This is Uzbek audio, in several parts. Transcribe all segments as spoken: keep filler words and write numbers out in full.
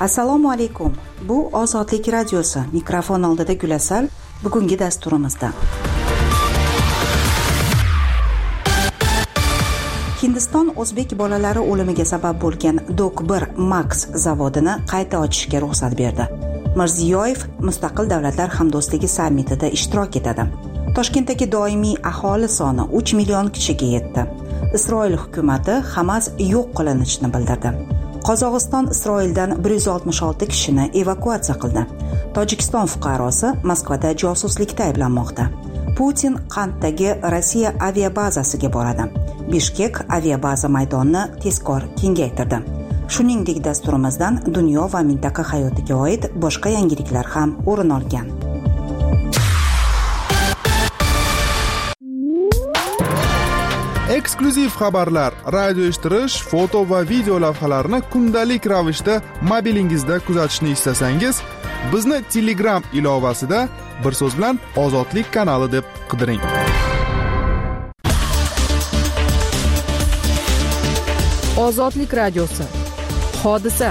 Assalomu alaykum. Bu Ozodlik radiosi. Mikrofon oldida Gulasal. Bugungi dasturimizda Hindiston o'zbek bolalari o'limiga sabab bo'lgan Dok bir Max zavodini qayta ochishga ruxsat berdi. Mirziyoyev Mustaqil davlatlar hamdo'stligi sammitida ishtirok etadi. Toshkentdagi doimiy aholi soni uch million kishiga yetdi. Isroil hukumatı Hamas yo'q qilinishini bildirdi. Qozog'iston Isroildan bir yuz oltmish olti kishini evakuatsiya qildi. Tojikiston fuqarosi Moskvada josuslikda ayblanmoqda. Putin Qanddagi Rossiya aviabazasiga boradi. Bishkek aviabaza maydonini tezkor kengaytirdi. Shuningdek, dasturimizdan dunyo va mintaqa hayotiga oid boshqa yangiliklar ham o'rin olgan. Eksklyuziv xabarlar, radio eshittirish, foto va video lavhalarni kundalik ravishda mobilingizda kuzatishni istasangiz, bizni Telegram ilovasida bir so'z bilan Ozodlik kanali deb qidiring. Ozodlik radiosi. Hodisa.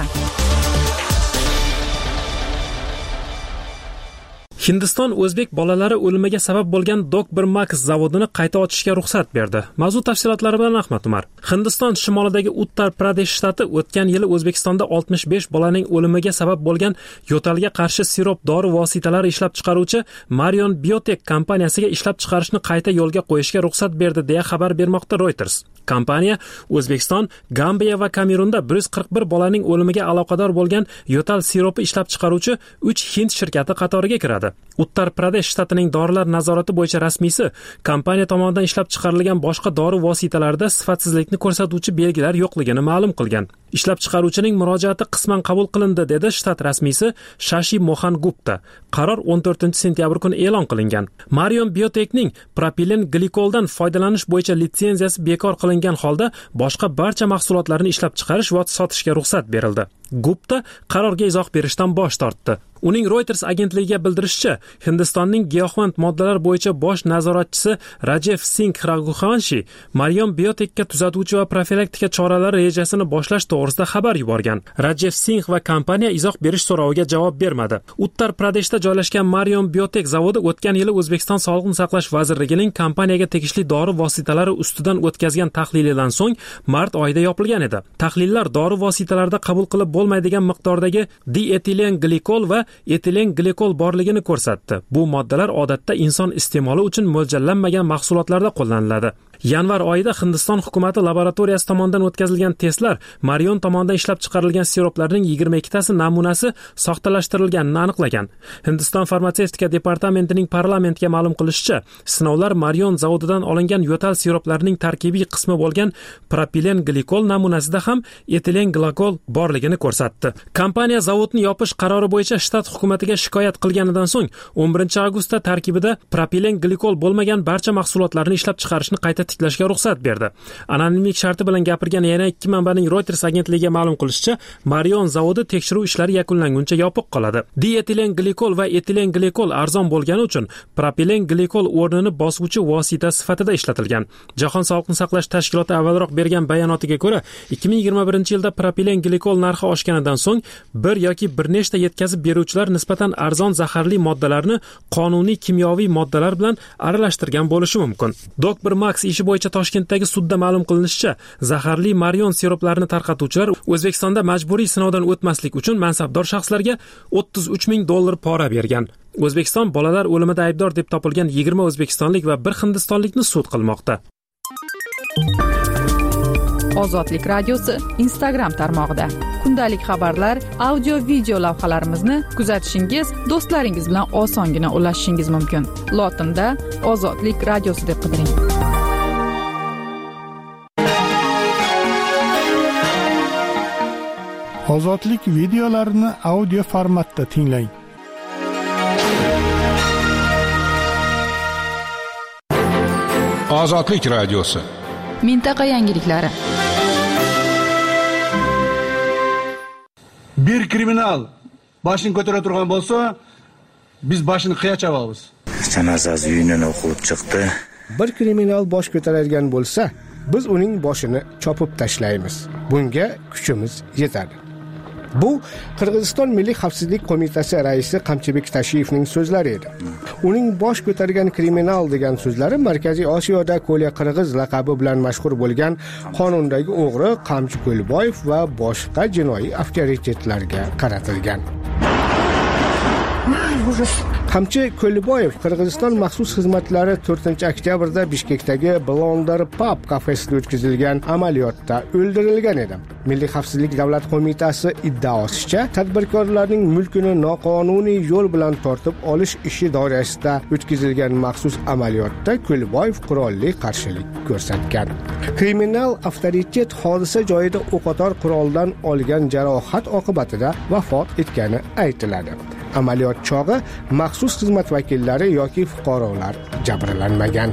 Hindiston o'zbek bolalari o'limiga sabab bo'lgan Dok bir Max zavodini qayta ochishga ruxsat berdi. Mavzu tafsilotlari bilan Ahmad Umar. Hindiston shimolidagi Uttar Pradesh shtati o'tgan yili O'zbekistonda oltmish besh bolaning o'limiga sabab bo'lgan yo'talga qarshi sirop dori vositalari ishlab chiqaruvchi Marion Biotech kompaniyasiga ishlab chiqarishni qayta yo'lga qo'yishga ruxsat berdi deya xabar bermoqda Reuters. Kompaniya O'zbekiston, Gambiya va Kamerunda bir yuz qirq bir bolaning o'limiga aloqador bo'lgan yo'tal siropi ishlab chiqaruvchi uch hind shirkati qatoriga kiradi. Uttar Pradesh shtatining dorilar nazorati bo'yicha rasmiysi kompaniya tomonidan ishlab chiqarilgan boshqa dori vositalarida sifatsizlikni ko'rsatuvchi belgilar yo'qligini ma'lum qilgan. Ishlab chiqaruvchining murojaati qisman qabul qilindi, dedi shtat rasmiysi Shashi Mohan Gupta. Qaror o'n to'rtinchi sentyabr kuni e'lon qilingan. Marion Biotechning propilen glikoldan foydalanish bo'yicha litsenziyasi bekor qilingan holda boshqa barcha mahsulotlarni ishlab chiqarish va sotishga ruxsat berildi. Gupta qarorga izoh berishdan bosh tortdi. Uning Reuters agentligiga bildirishicha, Hindistonning giyohvand moddalar bo'yicha bosh nazoratchisi Rajev Singh Raghuvanshi Marion Biotechga tuzatuvchi va profilaktika choralari rejasini boshlash to'g'risida xabar yuborgan. Rajev Singh va kompaniya izoh berish so'roviga javob bermadi. Uttar Pradeshda joylashgan Marion Biotech zavodi o'tgan yili O'zbekiston Sog'liqni saqlash vazirligining kompaniyaga tegishli dori vositalari ustidan o'tkazgan tahlilidan so'ng mart oyida yopilgan edi. Tahlillar dori vositalarida qabul qilib bo'lmaydigan miqdordagi dietilen glikol va etilen glikol borligini ko'rsatdi. Bu moddalar odatda inson iste'moli uchun mo'ljallanmagan mahsulotlarda qo'llaniladi. Yanvar oyida Hindiston hukumati laboratoriyasi tomonidan o'tkazilgan testlar Marion tomonidan ishlab chiqarilgan siroplarning yigirma ikkitasi namunasi soxtalashtirilganini aniqlagan. Hindiston farmatsevtika departamentining parlamentga ma'lum qilishicha, sinovlar Marion zavodidan olingan yo'tal siroplarining tarkibiy qismi bo'lgan propilen glikol namunasida ham etilen glikol borligini ko'rsatdi. Kompaniya zavodni yopish qarori bo'yicha shtat hukumatiga shikoyat qilganidan so'ng o'n birinchi avgustda tarkibida propilen glikol bo'lmagan barcha mahsulotlarni ishlab chiqarishni qayta tiklashga ruxsat berdi. Anonimlik sharti bilan gapirgan yana ikki manbaning Reuters agentligiga ma'lum qilishicha, Marion zavodi tekshiruv ishlari yakunlanguncha yopiq qoladi. Dietilen glikol va etilen glikol arzon bo'lgani uchun propilen glikol o'rnini bosuvchi vosita sifatida ishlatilgan. Jahon Sog'liqni saqlash tashkiloti avvalroq bergan bayonotiga ko'ra, ikki ming yigirma birinchi yilda propilen glikol narxi oshganidan so'ng bir yoki bir nechta yetkazib beruvchilar nisbatan arzon zaharli moddalarni qonuniy kimyoviy moddalar bilan aralashtirgan bo'lishi mumkin. Dok bir Max ishi bo'yicha Toshkentdagi sudda ma'lum qilinishicha, zaharli Marion siroplarini tarqatuvchilar O'zbekistonda majburiy sinovdan o'tmaslik uchun mansabdor shaxslarga o'ttiz uch ming dollar pora bergan. O'zbekiston bolalar o'limida aybdor deb topilgan yigirma o'zbekistonlik va bir hindistonlikni sud qilmoqda. Ozodlik radiosi Instagram tarmog'ida kundalik xabarlar, audio video lavhalarimizni kuzatishingiz, do'stlaringiz bilan osongina ulashishingiz mumkin. Lotinda Ozodlik radiosi deb qidiring. Ozodlik videolarini audio formatda tinglang. Ozodlik radiosi. Mintaqa yangiliklari. Bir kriminal boshini ko'tara turgan bo'lsa, biz boshini qiya chavamiz. Janozasi uyini o'qib chiqdi. Bir kriminal bosh ko'taradigan bo'lsa, biz uning boshini chopib tashlaymiz. Bunga kuchimiz yetadi. Bu Qirg'iziston Milliy xavfsizlik qo'mitasi raisi Qamchibek Tashiyevning so'zlari edi. Uning bosh ko'targan kriminal degan so'zlari Markaziy Osiyoda Ko'lya Qirg'iz laqabi bilan mashhur bo'lgan qonundagi o'g'ri Qamchi Ko'lboyev va boshqa jinoiy avtoritetlarga qaratilgan. Qamchi Ko'lboyev Qirg'iziston maxsus xizmatlari to'rtinchi oktyabrda Bishkekdagi Blonder Pub kafesida o'tkazilgan amaliyotda o'ldirilgan edi. Milliy xavfsizlik davlat qo'mitasi iddaosicha, tadbirkorlarning mulkini noqonuniy yo'l bilan tortib olish ishi doirasida o'tkazilgan maxsus amaliyotda Ko'lboyev qurolli qarshilik ko'rsatgan. Kriminal avtoritet hodisa joyida o'qotar quroldan olgan jarohat oqibatida vafot etgani aytiladi. Amaliyot chog'i maxsus xizmat vakillari yoki fuqarolar jabrlanmagan.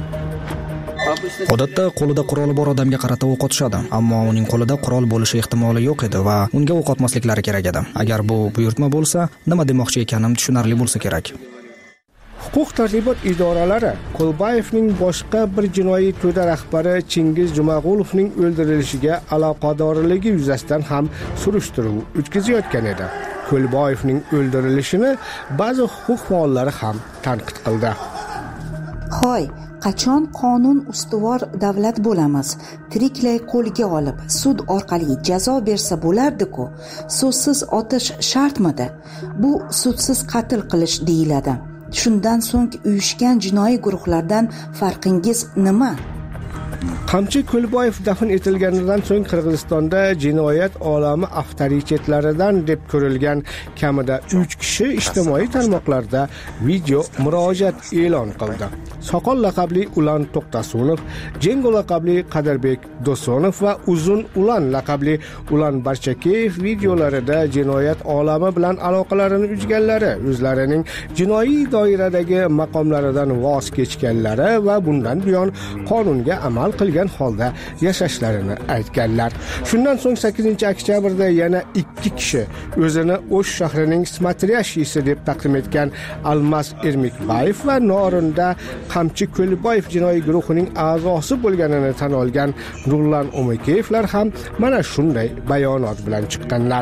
Odatda qo'lida quroli bor odamga qarata o'q otishadi, ammo uning qo'lida qurol bo'lishi ehtimoli yo'q edi va unga o'q otmasliklari kerak edi. Agar bu buyurtma bo'lsa, nima demoqchi ekanim tushunarli bo'lsa kerak. Huquq tartibot idoralari Ko'lboyevning boshqa bir jinoiy to'da rahbari Chingiz Jumag'ulovning o'ldirilishiga aloqadorligi yuzasidan ham surishtiruv o'tkazayotgan edi. Ko'lboyevning o'ldirilishini ba'zi huquq faollari ham tanqid qildi. Xo'y, qachon qonun ustuvor davlat bo'lamiz? Tiriklay qo'lga olib, sud orqali jazo bersa bo'lardi-ku. So'zsiz otish shartmidi? Bu sudsiz qatl qilish deyiladi. Shundan so'ng uyushgan jinoiy guruhlardan farqingiz nima? Qamchi Ko'lboyev dafn etilganidan so'ng Qirg'izistonda jinoyat olami avtoritetlaridan deb ko'rilgan kamida uch kishi ijtimoiy tarmoqlarda video murojaat e'lon qildi. Soqol laqabli Ulan To'xtasunov, Jengo laqabli Qadirbek Dosonov va Uzun Ulan laqabli Ulan Barchakeyev videolarida jinoyat olami bilan aloqalarini uzganlari, o'zlarining jinoiy doiradagi maqomlaridan voz kechganlari va bundan buyon qonunga amal qilgan holda yashashlarini aytganlar. Shundan so'ng sakkizinchi oktyabrda yana ikki kishi o'zini O'sh shahrining smatriyashisi deb taqdim etgan Almas Ermekbayev va Norinda Qamchi Ko'lboyev jinoiy guruhining a'zosi bo'lganini tan olgan Nurlan Umekeyevlar ham mana shunday bayonot bilan chiqqanlar.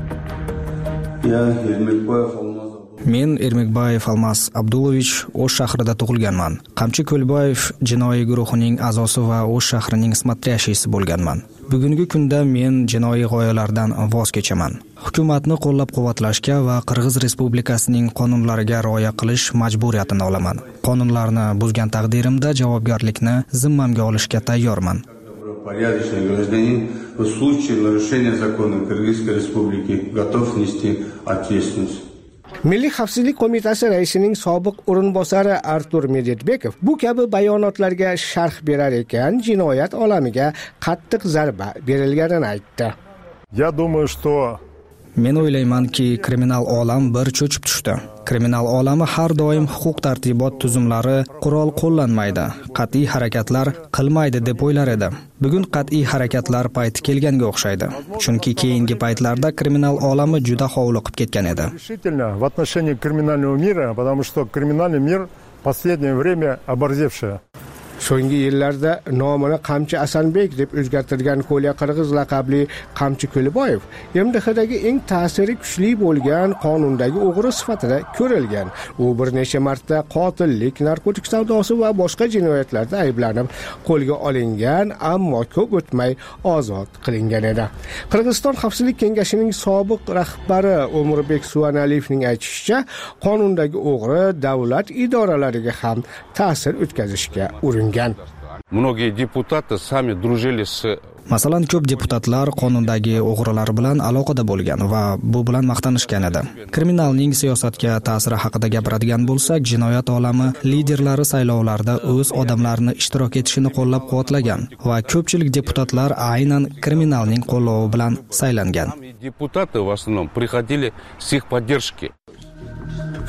Ya Ermekbayev Men Ermekbayev Almas Abdulovich O'sh shahrida tug'ilganman. Qamchi Ko'lboyev jinoiy guruhining a'zosi va O'sh shahrining smatriyashisi bo'lganman. Bugungi kunda men jinoiy g'oyalardan voz kechaman. Hukumatni qo'llab-quvvatlashga va Qirg'iz Respublikasining qonunlariga rioya qilish majburiyatini olaman. Qonunlarni buzgan taqdirimda javobgarlikni zimmamga olishga tayyorman. Порядочный гражданин в случае нарушения закона Кыргызской Республики готов нести ответственность. Milliy xavfsizlik qo'mitasi raisining sobiq o'rinbosari Artur Medvedbekov bu kabi bayonotlarga sharh berar ekan, jinoyat olamiga qattiq zarba berilganini aytdi. Я думаю, что Men o'ylaymanki, kriminal olam bir cho'chib tushdi. Kriminal olami har doim huquq tartibot tuzumlari qurol qo'llanmaydi, qat'iy harakatlar qilmaydi deb o'ylar edi. Bugun qat'iy harakatlar payti kelganga o'xshaydi. Chunki keyingi paytlarda kriminal olami juda hovliqib ketgan edi. Решительно в отношении криминального мира, потому что криминальный мир в последнее время оборзевший. So'nggi yillarda nomini Qamchi Asanbek deb o'zgartirgan Ko'lya Qirg'iz laqabli Qamchi Ko'lboyev M D Xdagi eng ta'siri kuchli bo'lgan qonundagi o'g'ri sifatida ko'rilgan. U bir necha marta qotillik, narkotik savdosi va boshqa jinoyatlarda ayblanib qo'lga olingan, ammo ko'p o'tmay ozod qilingan edi. Qirg'iziston Xavfsizlik kengashining sobiq rahbari O'murbek Suvanaliyevning aytishicha, qonundagi o'g'ri davlat idoralariga ham ta'sir o'tkazishga uringan. Многие депутаты сами дружили с Masalan, ko'p deputatlar qonundagi o'g'rilar bilan aloqada bo'lgan va bu bilan maqtanishgan edi. Kriminalning siyosatga ta'siri haqida gapiradigan bo'lsak, jinoyat olami liderlari saylovlarda o'z odamlarini ishtirok etishini qo'llab-quvvatlagan va ko'pchilik deputatlar aynan kriminalning qo'llovi bilan saylangan. Депутаты в основном приходили с их поддержки.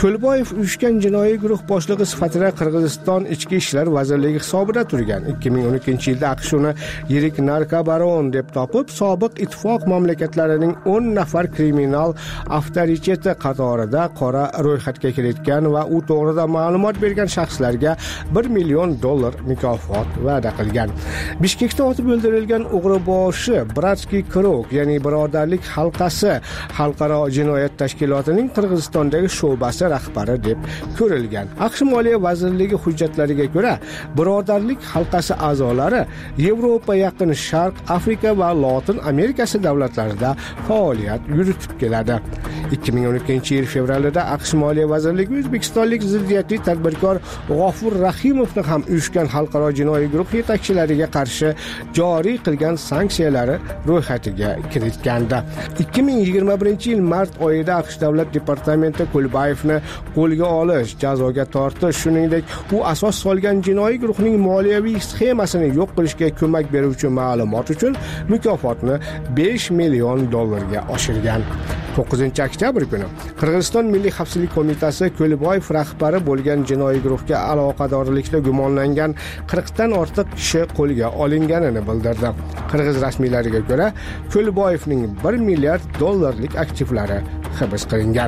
Ko'lboyev uyushgan jinoiy guruh boshlig'i sifatida Qirg'iziston Ichki ishlar vazirligi hisobida turgan. ikki ming o'n ikkinchi yilda AQSh uni yirik narkobaron deb topib, sobiq ittifoq mamlakatlarining o'n nafar kriminal avtoriteti qatorida qora ro'yxatga kiritgan va u to'g'rida ma'lumot bergan shaxslarga bir million dollar mukofot va'da qilgan. Bishkekda otib o'ldirilgan o'g'riboshi Bratskiy Krug, ya'ni birodarlik halqasi xalqaro jinoyat tashkilotining Qirg'izistondagi sho'basi rahbari deb ko'rilgan. AQSh Moliya vazirligi hujjatlariga ko'ra, birodarlik halqasi a'zolari Yevropa, Yaqin Sharq, Afrika va Lotin Amerikasi davlatlarida faoliyat yuritib keladi. ikki ming o'n ikkinchi yil fevralida AQSh Moliya vazirligi o'zbekistonlik ziddiyatli tadbirkor G'ofur Rahimovni ham uyushgan xalqaro jinoiy guruh yetakchilariga qarshi joriy qilgan sanksiyalari ro'yxatiga kiritgandi. ikki ming yigirma birinchi yil mart oyida AQSh davlat departamenti Ko'lboyevni qo'lga olish, jazoga tortish, shuningdek u asos solgan jinoiy guruhning moliyaviy sxemasini yo'q qilishga ko'mak beruvchi ma'lumot uchun mukofotni besh million dollarga oshirgan. to'qqizinchi oktyabr kuni Qirg'iziston Milliy xavfsizlik qo'mitasi Ko'lboyev rahbari bo'lgan jinoiy guruhga aloqadorlikda gumonlangan qirqdan ortiq kishi qo'lga olinganini bildirdi. Qirg'iz rasmiylariga ko'ra, Ko'lboyevning bir milliard dollarlik aktivlari hibs qilingan.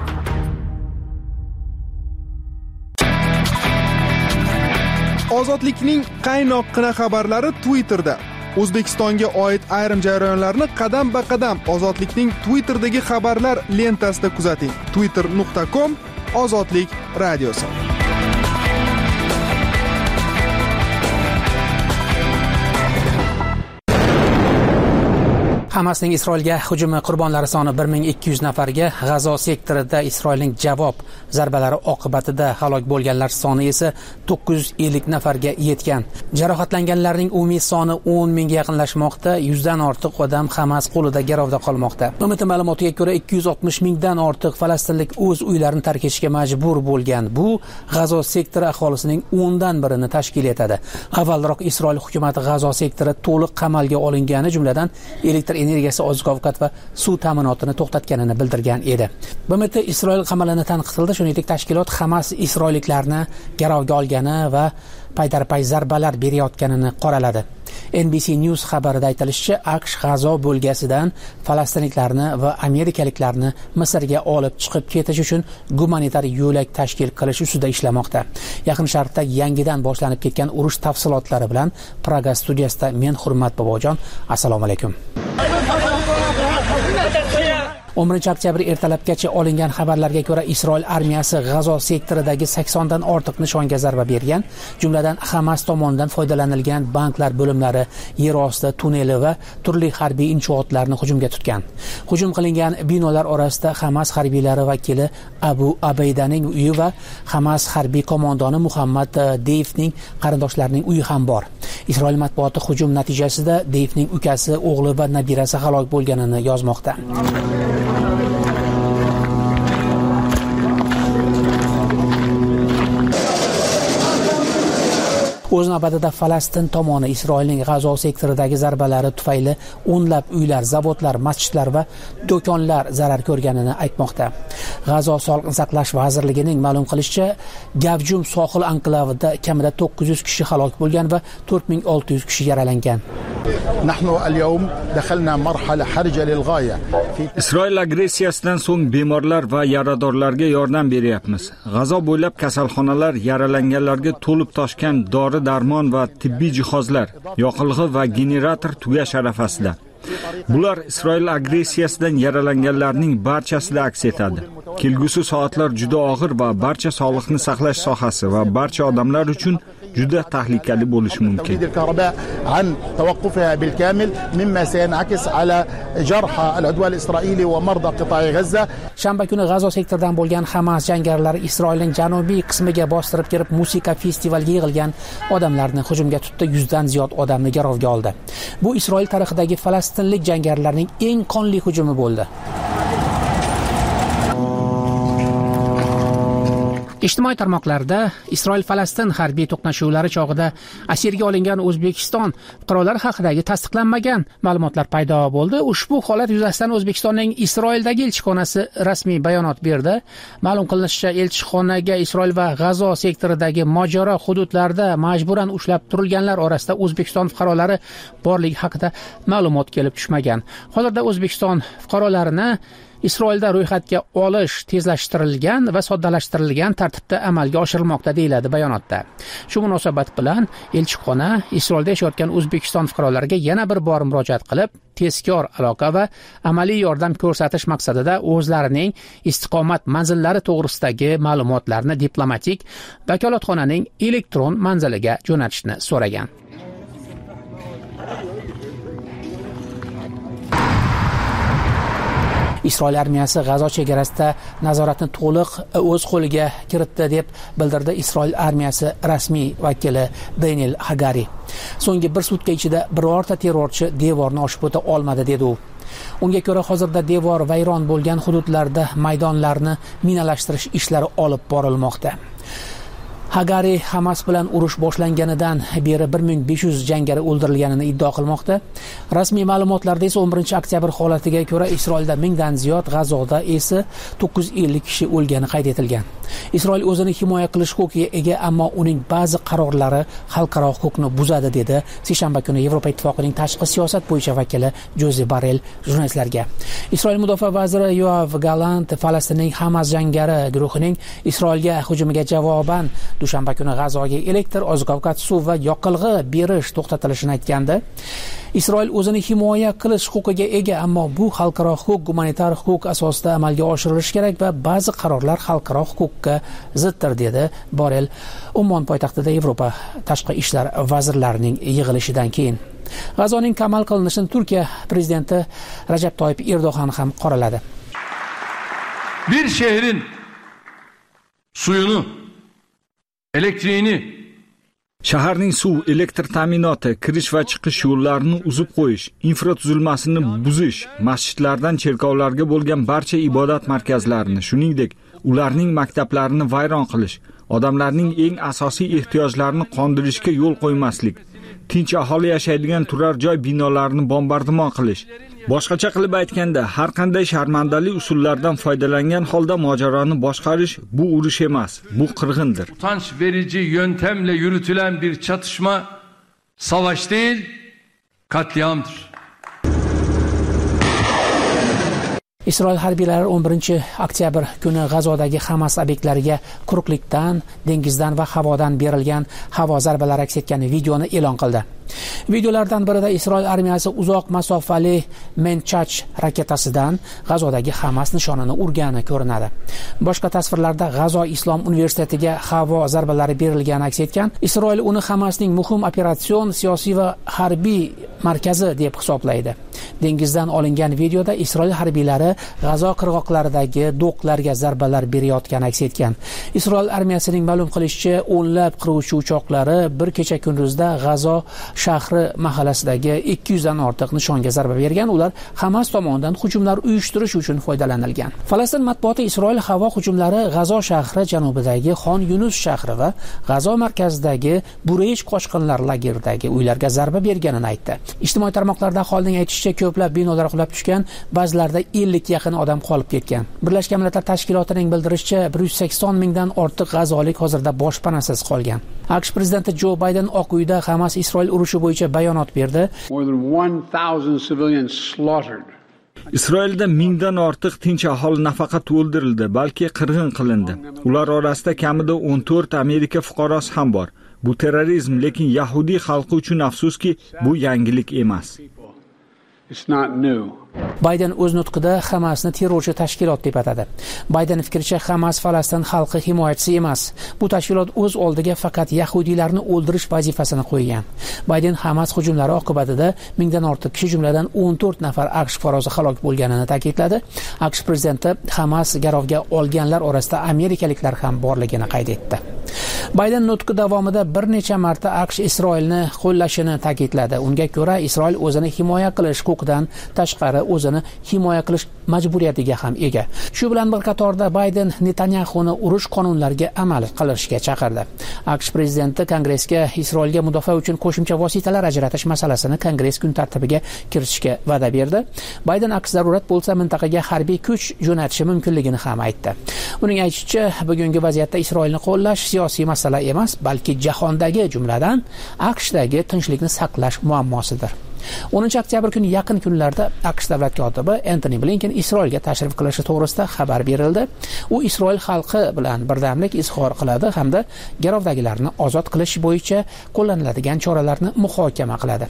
Ozodlikning qaynoqqina xabarlari Twitterda. O'zbekistonga oid ayrim jarayonlarni qadam-ba-qadam Ozodlikning Twitterdagi xabarlar lentasida kuzating. twitter nuqta com Ozodlik radiosi. Hamasning Isroilga hujumi qurbonlari soni bir ming ikki yuz nafarga, G'azo sektorida Isroilning javob zarbalari oqibatida halok bo'lganlar soni esa to'qqiz yuz ellik nafarga yetgan. Jarohatlanganlarning umumiy soni o'n mingga yaqinlashmoqda, yuzdan ortiq odam Hamas qo'lida garovda qolmoqda. O M T ma'lumotiga ko'ra ikki yuz oltmish mingdan ortiq falastinlik o'z uylarini tark etishga majbur bo'lgan. Bu G'azo sektori aholisining o'ndan birini tashkil etadi. Avvalroq Isroil hukumati G'azo sektori to'liq qamalga olingani, jumladan elektr energiyasi, oziq-ovqat va suv ta'minotini to'xtatganini bildirgan edi. B M T Isroil qamalini tanqid qildi, shuningdek tashkilot Hamas isroilliklarni garovga olgani va paydarpay zarbalar berayotganini qoraladi. N B C News xabarida aytilishicha, AQSh G'azo bo'lgasidan falastinliklarni va amerikaliklarni Misrga olib chiqib ketish uchun gumanitar yo'lak tashkil qilish ustida ishlamoqda. Yaqin Sharqda yangidan boshlanib ketgan urush tafsilotlari bilan Praga studiyasida men Hurmat Bobojon. Assalomu alaykum. o'n birinchi oktyabr ertalabgacha olingan xabarlarga ko'ra, Isroil armiyasi G'azo sektoridagi saksondan ortiq nishonga zarba bergan, jumladan Hamas tomonidan foydalanilgan banklar bo'limlari, yer osti tunneli va turli harbiy inshootlarni hujumga tutgan. Hujum qilingan binolar orasida Hamas harbiylari vakili Abu Abaydaning uyi va Hamas harbiy qo'mondoni Muhammad Deyfning qarindoshlarining uyi ham bor. Isroil matbuoti hujum natijasida Deyfning ukasi, o'g'li va nabirasi halok bo'lganini yozmoqda. O'z navbatida Falastin tomoni Isroilning G'azo sektoridagi zarbalari tufayli o'nlab uylar, zavodlar, masjidlar va do'konlar zarar ko'rganini aytmoqda. G'azo Sog'liqni saqlash vazirligining ma'lum qilishicha, Gavjum sohil anklavida kamida to'qqiz yuz kishi halok bo'lgan va to'rt ming olti yuz kishi yaralangan. Isroil agressiyasidan so'ng bemorlar va yaradorlarga yordam beryapmiz. G'azo bo'ylab kasalxonalar yaralanganlarga to'lib toshgan dori darmon va tibbiy jihozlar, yoqilg'i va generator tugash arafasida. Bular Isroil agressiyasidan yaralanganlarning barchasida aks etadi. Kelgusi soatlar juda og'ir va barcha sog'liqni saqlash sohasi va barcha odamlar uchun juda tahlikali bo'lishi mumkin. Shanba kuni G'azo sektoridan bo'lgan Hamas jangarilari Isroilning janubiy qismiga bostirib kirib, musiqa festivaliga yig'ilgan odamlarni hujumga tutdi, yuzdan ziyod odamni garovga oldi. Bu Isroil tarixidagi falastinlik jangarilarning eng qonli hujumi bo'ldi. Ijtimoiy tarmoqlarda Isroil-Falastin harbiy to'qnashuvlari chog'ida asirga olingan O'zbekiston fuqarolari haqidagi tasdiqlanmagan ma'lumotlar paydo bo'ldi. Ushbu holat yuzasidan O'zbekistonning Isroildagi elchixonasi rasmiy bayonot berdi. Ma'lum qilinishicha, elchixonaga Isroil va G'azo sektoridagi mojaro hududlarda majburan ushlab turilganlar orasida O'zbekiston fuqarolari borligi haqida ma'lumot kelib tushmagan. Hozirda O'zbekiston fuqarolarini Isroilda ro'yxatga olish tezlashtirilgan va soddalashtirilgan tartibda amalga oshirilmoqda deyiladi bayonotda. Shu munosabat bilan elchixona Isroilda yashayotgan O'zbekiston fuqarolariga yana bir bor murojaat qilib, tezkor aloqa va amaliy yordam ko'rsatish maqsadida o'zlarining istiqomat manzillari to'g'risidagi ma'lumotlarni diplomatik vakolatxonaning elektron manziliga jo'natishni so'ragan. Isroil armiyasi G'azo chegarasida nazoratni to'liq o'z qo'liga kiritdi deb bildirdi Isroil armiyasi rasmiy vakili Daniel Hagari. So'nggi bir sutka ichida birorta terrorchi devorni oshib o'ta olmadi dedi u. Unga ko'ra hozirda devor vayron bo'lgan hududlarda maydonlarni minalashtirish ishlari olib borilmoqda. Hagari Hamas bilan urush boshlanganidan beri bir ming besh yuz jangari o'ldirilganini iddao qilmoqda. Rasmiy ma'lumotlarda esa o'n birinchi oktyabr holatiga ko'ra Isroilda mingdan ziyod, G'azoda esa to'qqiz yuz ellik kishi o'lgani qayd etilgan. Isroil o'zini himoya qilish huquqiga ega, ammo uning ba'zi qarorlari xalqaro huquqni buzadi dedi seshanba kuni Yevropa Ittifoqining tashqi siyosat bo'yicha vakili Jozef Borrell jurnalistlarga. Isroil mudofaa vaziri Yoav Galant Falastinning Hamas jangari guruhining Isroilga hujumiga javoban dushanba kuni G'azoga elektr, oziq-ovqat, suv va yoqilg'i berish to'xtatilishini aytgandi. Isroil o'zini himoya qilish huquqiga ega, ammo bu xalqaro huquq, gumanitar huquq asosida amalga oshirilishi kerak va ba'zi qarorlar xalqaro huquqqa ziddir dedi Borrell Ummon poytaxtida Yevropa tashqi ishlar vazirlarining yig'ilishidan keyin. G'azoning qamal qilinishini Turkiya prezidenti Rajab Toyyib Erdo'g'an ham qoraladi. Bir şehrin suyunu, elektriğini, shaharning suv, elektr ta'minoti, kirish va chiqish yo'llarini uzib qo'yish, infratuzilmasini buzish, masjidlardan cherkovlarga bo'lgan barcha ibodat markazlarini, shuningdek, ularning maktablarini vayron qilish, odamlarning eng asosiy ehtiyojlarini qondirishga yo'l qo'ymaslik, tinch aholi yashaydigan turar joy binolarini bombardimon qilish. Boshqacha qilib aytganda, har qanday sharmandali usullardan foydalangan holda mojaroni boshqarish bu urush emas, bu qirg'indir. Utanç verici yöntemle yürütülen bir çatışma savaş değil, katliamdır. Isroil harbiylari o'n birinchi oktyabr kuni G'azodagi Hamas obyektlariga quruqlikdan, dengizdan va havodan berilgan havo zarbalari aks etgan videoni e'lon qildi. Videolardan birida Isroil armiyasi uzoq masofali Menchach raketasidan G'azodagi Hamas nishonini urgani ko'rinadi. Boshqa tasvirlarda G'azo Islom universitetiga havo zarbalari berilgani aks etgan. Isroil uni Hamasning muhim operatsion, siyosiy va harbiy markazi deb hisoblaydi. Dengizdan olingan videoda Isroil harbiylari G'azo qirg'oqlaridagi do'qlarga zarbalar berayotgani aks etgan. Isroil armiyasining ma'lum qilishicha, o'nlab qiruvchi uchoqlari bir kecha kunduzda G'azo shahri mahallasidagi ikki yuz dan ortiq nishonga zarba bergan. Ular Hamas tomonidan hujumlar uyushtirish uchun foydalanilgan. Falastin matbuoti Isroil havo hujumlari G'azo shahri janubidagi Xon Yunus shahri va G'azo markazidagi Bureyj qochqinlar lageridagi uylarga zarba berganini aytdi. Ijtimoiy tarmoqlarda aholining aytishicha, ko'plab binolar qulab tushgan, ba'zilarida ellik yaqin odam qolib ketgan. Birlashgan Millatlar Tashkilotining bildirishicha, bir yuz sakson mingdan ortiq g'azolik hozirda boshpanasiz qolgan. AQSh prezidenti Jo Bayden Oq uyda Hamas Isroil urushi bo'yicha bayonot berdi. Isroilda mingdan ortiq tinch aholi nafaqat o'ldirildi, balki qirg'in qilindi. Ular orasida kamida o'n to'rt Amerika fuqarosi ham bor. Bu terrorizm, lekin Yahudiy xalqi uchun afsuski, bu yangilik emas. Bayden o'z nutqida Hamasni terrorchi tashkilot deb atadi. Bayden fikricha, Hamas Falastin xalqi himoyachisi emas. Bu tashkilot o'z oldiga faqat yahudiylarni o'ldirish vazifasini qo'ygan. Bayden Hamas hujumlari oqibatida mingdan ortiq kishi, jumladan o'n to'rt nafar AQSh fuqarosi halok bo'lganini ta'kidladi. AQSh prezidenti Hamas garovga olganlar orasida amerikaliklar ham borligini qayd etdi. Bayden nutqi davomida bir necha marta AQSh Isroilni qo'llashini ta'kidladi. Unga ko'ra, Isroil o'zini himoya qilish huquqidan tashqari o'zini himoya qilish majburiyatiga ham ega. Shu bilan bir qatorda Bayden Netanyahuni urush qonunlariga amal qilishga chaqirdi. AQSh prezidenti Kongressga Isroilga mudofaa uchun qo'shimcha vositalar ajratish masalasini Kongress kun tartibiga kiritishga va'da berdi. Bayden aks zarurat bo'lsa mintaqaga harbiy kuch jo'natishi mumkinligini ham aytdi. Uning aytishicha, bugungi vaziyatda Isroilni qo'llash siyosiy masala emas, balki jahondagi, jumladan AQShdagi tinchlikni saqlash muammosidir. o'ninchi oktyabr kuni yaqin kunlarda AQSh davlat kotibi Antony Blinken Isroilga tashrif qilishi to'g'risida xabar berildi. U Isroil xalqi bilan birdamlik izhor qiladi hamda garovdagilarni ozod qilish bo'yicha qo'llaniladigan choralarni muhokama qiladi.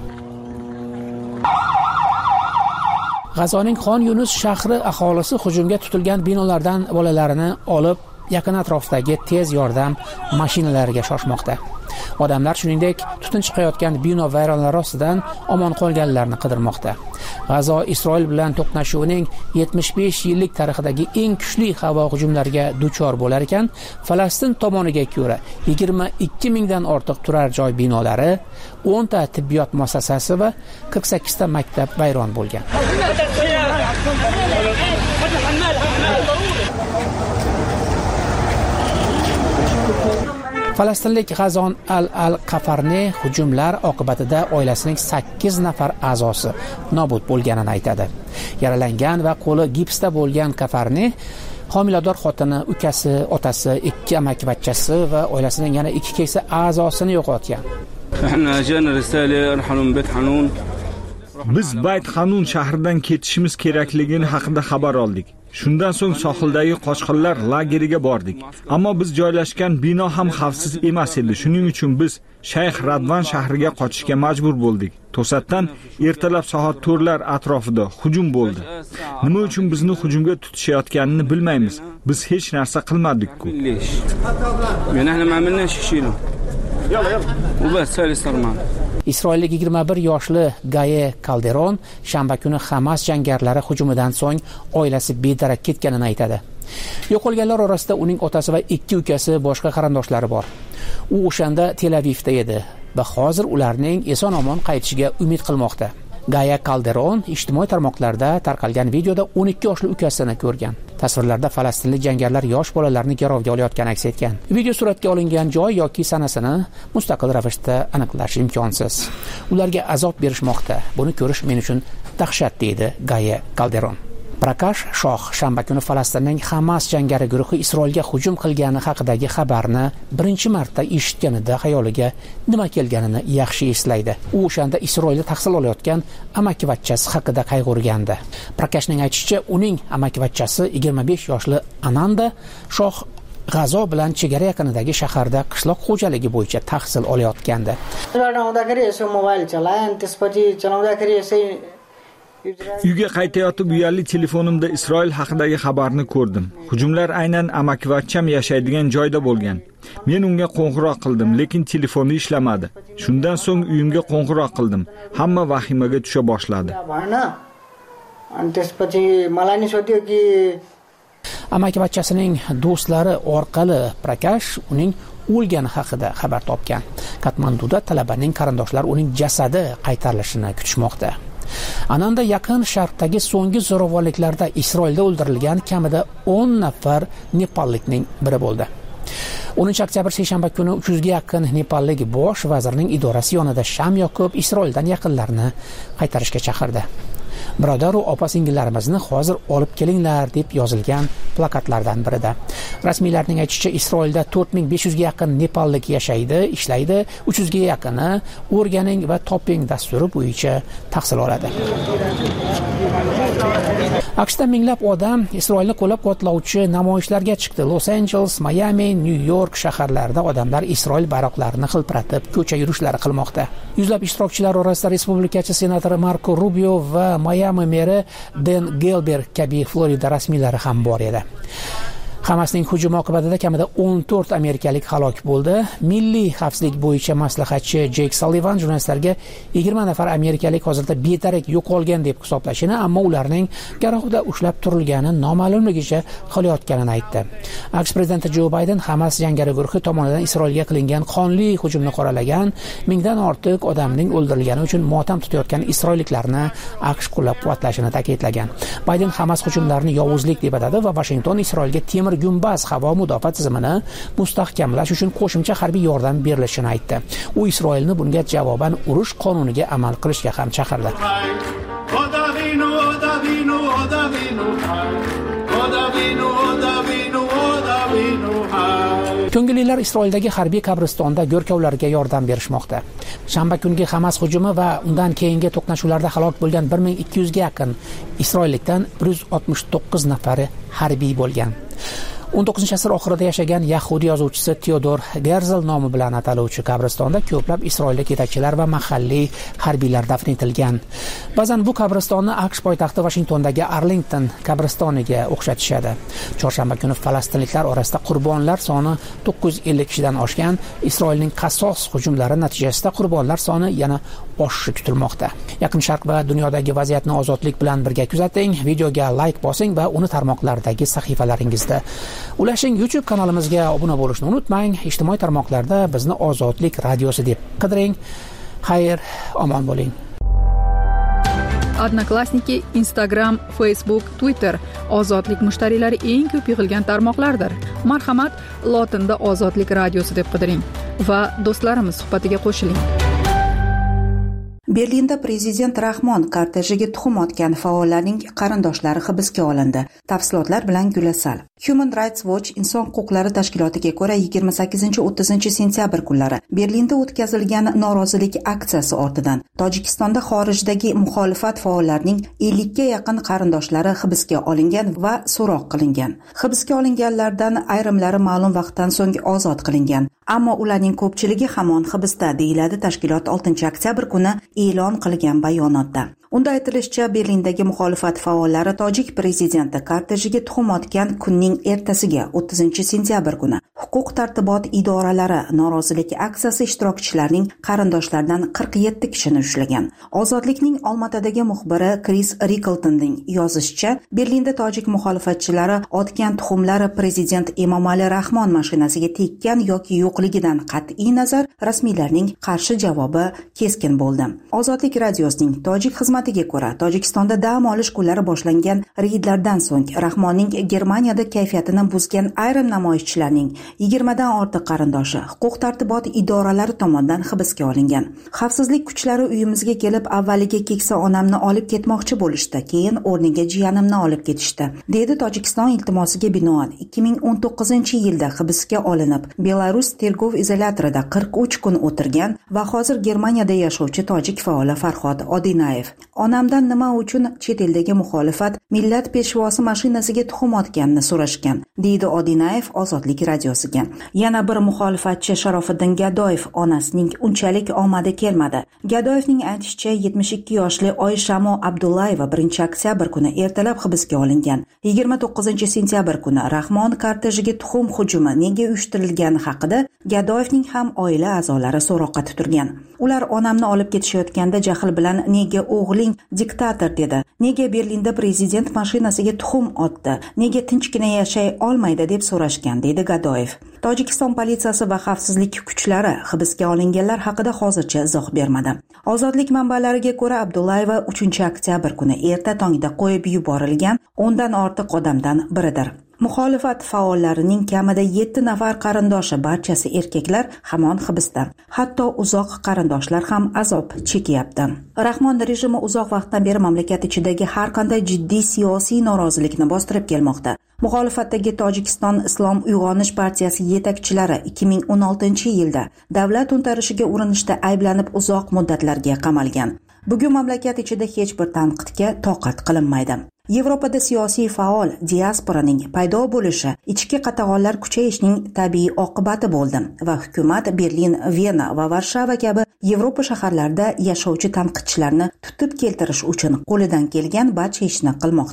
G'azoning Xon Yunus shahri aholisi hujumga tutilgan binolardan bolalarini olib yaqin atrofdagi tez yordam mashinalariga shoshmoqda. Odamlar shuningdek tutun chiqayotgan bino vayronlari ostidan omon qolganlarni qidirmoqda. G'azo Isroil bilan to'qnashuvining yetmish besh yillik tarixidagi eng kuchli havo hujumlariga duchor bo'lar ekan, Falastin tomoniga ko'ra yigirma ikki mingdan ortiq turar joy binolari, o'n ta tibbiyot muassasasi va qirq sakkiz ta maktab vayron bo'lgan. Falastinlik G'azon al-al-Qafarne hujumlar oqibatida oilasining sakkiz nafar a'zosi nobud bo'lganini aytadi. Yaralangan va qo'li gipsda bo'lgan Qafarne homilador xotini, ukasi, otasi, ikki amakivachchasi va oilasining yana ikki keksa a'zosini yo'qotgan. Biz Bayt Hanun shahridan ketishimiz kerakligini haqida xabar oldik. Shundan so'ng sohildagi qochqinlar lageriga bordik. Ammo biz joylashgan bino ham xavfsiz emas edi. Shuning uchun biz Shayx Radvan shahriga qochishga majbur bo'ldik. To'satdan ertalab soat to'rtlar atrofida hujum bo'ldi. Nima uchun bizni hujumga tutishayotganini bilmaymiz. Biz hech narsa qilmadik-ku. Isroillik yigirma bir yoshli Gaye Calderon shanba kuni Hamas jangarilari hujumidan so'ng oilasi bedarak ketganini aytadi. Yo'qolganlar orasida uning otasi va ikki ukasi, boshqa qarindoshlari bor. U o'shanda Tel Avivda edi va hozir ularning eson-omon qaytishiga umid qilmoqda. Gaye Calderon ijtimoiy tarmoqlarda tarqalgan videoda o'n ikki yoshli ukasini ko'rgan. Tasvirlarda falastinlik jangarilar yosh bolalarni garovga olayotgani aks etgan. Video suratga olingan joy yoki sanasini mustaqil ravishda aniqlash imkonsiz. Ularga azob berishmoqda. Buni ko'rish men uchun dahshat, deydi Gaye Calderon. Prakash Shoh shanba kuni Falastinning Hamas jangari guruhi Isroilga hujum qilgani haqidagi xabarni birinchi marta eshitganida xayoliga nima kelganini yaxshi eslaydi. U o'shanda Isroilda tahsil olayotgan amakivachchasi haqida qayg'urgandi. Prakashning aytishicha, uning amakivachchasi yigirma besh yoshli Ananda Shoh G'azo bilan chegara yaqinidagi shaharda qishloq xo'jaligi bo'yicha tahsil olayotgandi. Uyga qaytayotib uyali telefonimda Isroil haqidagi xabarni ko'rdim. Hujumlar aynan amakivachcham yashaydigan joyda bo'lgan. Men unga qo'ng'iroq qildim, lekin telefoni ishlamadi. Shundan so'ng uyimga qo'ng'iroq qildim. Hamma vahimaga tusha boshladi. Amakivachchasining do'stlari orqali Prakash uning o'lgani haqida xabar topgan. Katmanduda talabaning qarindoshlari uning jasadi qaytarilishini kutishmoqda. Ananda yaqin sharqdagi so'nggi zo'ravonliklarda Isroilda o'ldirilgan kamida o'n nafar nepallikning biri bo'ldi. o'ninchi oktyabr seshanba kuni uch yuzga yaqin nepallik bosh vazirning idorasi yonida sham yoqib Isroildan yaqinlarni qaytarishga chaqirdi. Birodar va opa-singillarimizni hozir olib kelinglar deb yozilgan plakatlardan birida. Rasmiylarning aytishicha, Isroilda to'rt ming besh yuzga yaqin nepallik yashaydi, ishlaydi, uch yuzga yaqini o'rganing va toping dasturi bo'yicha tahsil oladi. AQShda minglab odam Isroilni qo'llab-quvvatlovchi namoyishlarga chiqdi. Los Angeles, Miami, New York shaharlarida odamlar Isroil bayroqlarini hilpiratib ko'cha yurishlari qilmoqda. Yuzlab ishtirokchilar orasida respublikachi senator Marco Rubio va Miami meri Dan Gelber kabi Florida rasmiylari ham bor edi. Hamasning hujumi oqibatida kamida o'n to'rt amerikalik halok bo'ldi. Milliy xavfsizlik bo'yicha maslahatchi Jake Sullivan jurnalistlarga yigirma nafar amerikalik hozirda bedarak yo'qolgan deb hisoblashini, ammo ularning garovda ushlab turilgani noma'lumligicha qolayotganini aytdi. AQSh prezidenti Jo Bayden Hamas jangari guruhi tomonidan Isroilga qilingan qonli hujumni qoralagan, mingdan ortiq odamning o'ldirilgani uchun motam tutayotgan isroilliklarni AQSh qo'llab-quvvatlashini ta'kidlagan. Bayden Hamas hujumlarini yovuzlik deb atadi va Washington Isroilga temir gumbaz havo mudofaa tizimini mustahkamlash uchun qo'shimcha harbiy yordam berilishini aytdi. U Isroilni bunga javoban urush qonuniga amal qilishga ham chaqirdi. Ko'ngillilar Isroildagi harbiy qabristonda go'rkovlarga yordam berishmoqda. Shanba kungi Hamas hujumi va undan keyingi to'qnashuvlarda halok bo'lgan bir ming ikki yuz ga yaqin isroillikdan bir yuz oltmish to'qqiz nafari harbiy bo'lgan. o'n to'qqizinchi asr oxirida yashagan Yahudi yozuvchisi Teodor Gerzel nomi bilan ataluvchi qabristonda ko'plab isroillik yetakchilar va mahalliy harbiylar dafn etilgan. Ba'zan bu qabristonni AQSh poytaxti Washingtondagi Arlington qabristoniga o'xshatishadi. Chorshanba kuni falastinliklar orasida qurbonlar soni to'qqiz yuz ellik kishidan oshgan. Isroilning qasos hujumlari natijasida qurbonlar soni yana oshishi kutilmoqda. Yaqin Sharq va dunyodagi vaziyatni ozodlik bilan birga kuzating. Videoga like bosing va uni tarmoqlardagi sahifalaringizda ulashing. YouTube kanalimizga obuna bo'lishni unutmang. Ijtimoiy tarmoqlarda bizni Ozodlik radiosi deb qidiring. Xayr, omon bo'ling. Odnoklassniki, Instagram, Facebook, Twitter ozodlik mushtariylari eng ko'p yig'ilgan tarmoqlardir. Marhamat, lotinda Ozodlik radiosi deb qidiring va do'stlarimiz suhbatiga qo'shiling. Berlinda prezident Rahmon kortejiga tuxum otgan faollarning qarindoshlari hibsga olindi. Tafsilotlar bilan Gulasal. Human Rights Watch inson huquqlari tashkilotiga ko'ra yigirma sakkizinchi o'ttizinchi sentyabr kunlari Berlinda o'tkazilgan norozilik aksiyasi ortidan Tojikistonda xorijdagi muxolifat faollarining ellikka yaqin qarindoshlari hibsga olingan va so'roq qilingan. Hibsga olinganlardan ayrimlari ma'lum vaqtdan so'ng ozod qilingan, ammo ularning ko'pchiligi hamon hibsda, deyiladi tashkilot oltinchi oktyabr kuni e'lon qilgan bayonotda. Unda aytilishicha, Berlindagi muxolifat faollari tojik prezidenti kortejiga tuxum otgan kunning ertasiga o'ttizinchi sentyabr kuni huquq tartibot idoralari norozilik aksiyasi ishtirokchilarining qarindoshlaridan qirq yetti kishini ushlagan. Ozodlikning Olmatadagi muxbiri Chris Rickletonning yozishicha, Berlinda tojik muxolifatchilari otgan tuxumlari prezident Emomali Rahmon mashinasiga tekkan yoki yo'qligidan qat'iy nazar rasmiylarning qarshi javobi keskin bo'ldi. Ozodlik radiosining tojik xizmatiga ko'ra, Tojikistonda dam olish kunlari boshlangan reydlardan so'ng Rahmonning Germaniyada kayfiyatini buzgan ayrim namoyishchilarning yigirmadan ortiq qarindoshi huquq tartibot idoralari tomonidan hibsga olingan. Xavfsizlik kuchlari uyimizga kelib, avvaliga keksa onamni olib ketmoqchi bo'lishdi, keyin o'rniga jiyanimni olib ketishdi, dedi Tojikiston iltimosiga binoan ikki ming o'n to'qqizinchi yilda hibsga olinib, Belarus tergov izolyatorida qirq uch kun o'tirgan va hozir Germaniyada yashovchi tojik faoli Farhod Odinayev. Onamdan nima uchun chet eldagi muxolifat millat peshvosi mashinasiga tuxum otganini so'rashgan, deydi Odinayev Ozodlik radiosiga. Yana bir muxolifatchi Sharofiddin Gadoyev onasining unchalik omadi kelmadi. Gadoyevning aytishicha, yetmish ikki yoshli Oyshamo Abdullayeva birinchi oktyabr kuni ertalab hibsga olingan. yigirma to'qqizinchi sentyabr kuni Rahmon kortejiga tuxum hujumi nega uyushtirilgani haqida Gadoyevning ham oila a'zolari so'roqqa tutilgan. Ular onamni olib ketishayotganda jahl bilan nega o'g'ling diktator dedi, nega Berlinda prezident mashinasiga tuxum otdi, nega tinchgina yashay olmaydi deb so'rashgan, deydi Gadoyev. Tojikiston politsiyasi va xavfsizlik kuchlari hibsga olinganlar haqida hozircha izoh bermadi. Ozodlik manbalariga ko'ra, Abdullayeva uchinchi oktyabr kuni erta tongda qo'yib yuborilgan o'ndan ortiq odamdan biridir. Muxolifat faollarining kamida yetti nafar qarindoshi, barchasi erkaklar, hamon hibsda. Hatto uzoq qarindoshlar ham azob chekyapti. Rahmon rejimi uzoq vaqtdan beri mamlakat ichidagi har qanday jiddiy siyosiy norozilikni bostirib kelmoqda. Muxolifatdagi Tojikiston Islom uyg'onish partiyasi yetakchilari ikki ming o'n oltinchi yilda davlat to'ntarishiga urinishda ayblanib uzoq muddatlarga qamalgan. Bugun mamlakat ichida hech bir tanqidga toqat qilinmaydi. Yevropada siyosiy faol diasporaning paydo bo'lishi ichki qatag'onlar kuchayishining tabiiy oqibati bo'ldi va hukumat Berlin, Vena va Varshava kabi Yevropa shaharlarida yashovchi tanqidchilarni tutib keltirish uchun qo'lidan kelgan barcha ishni qilmoqda.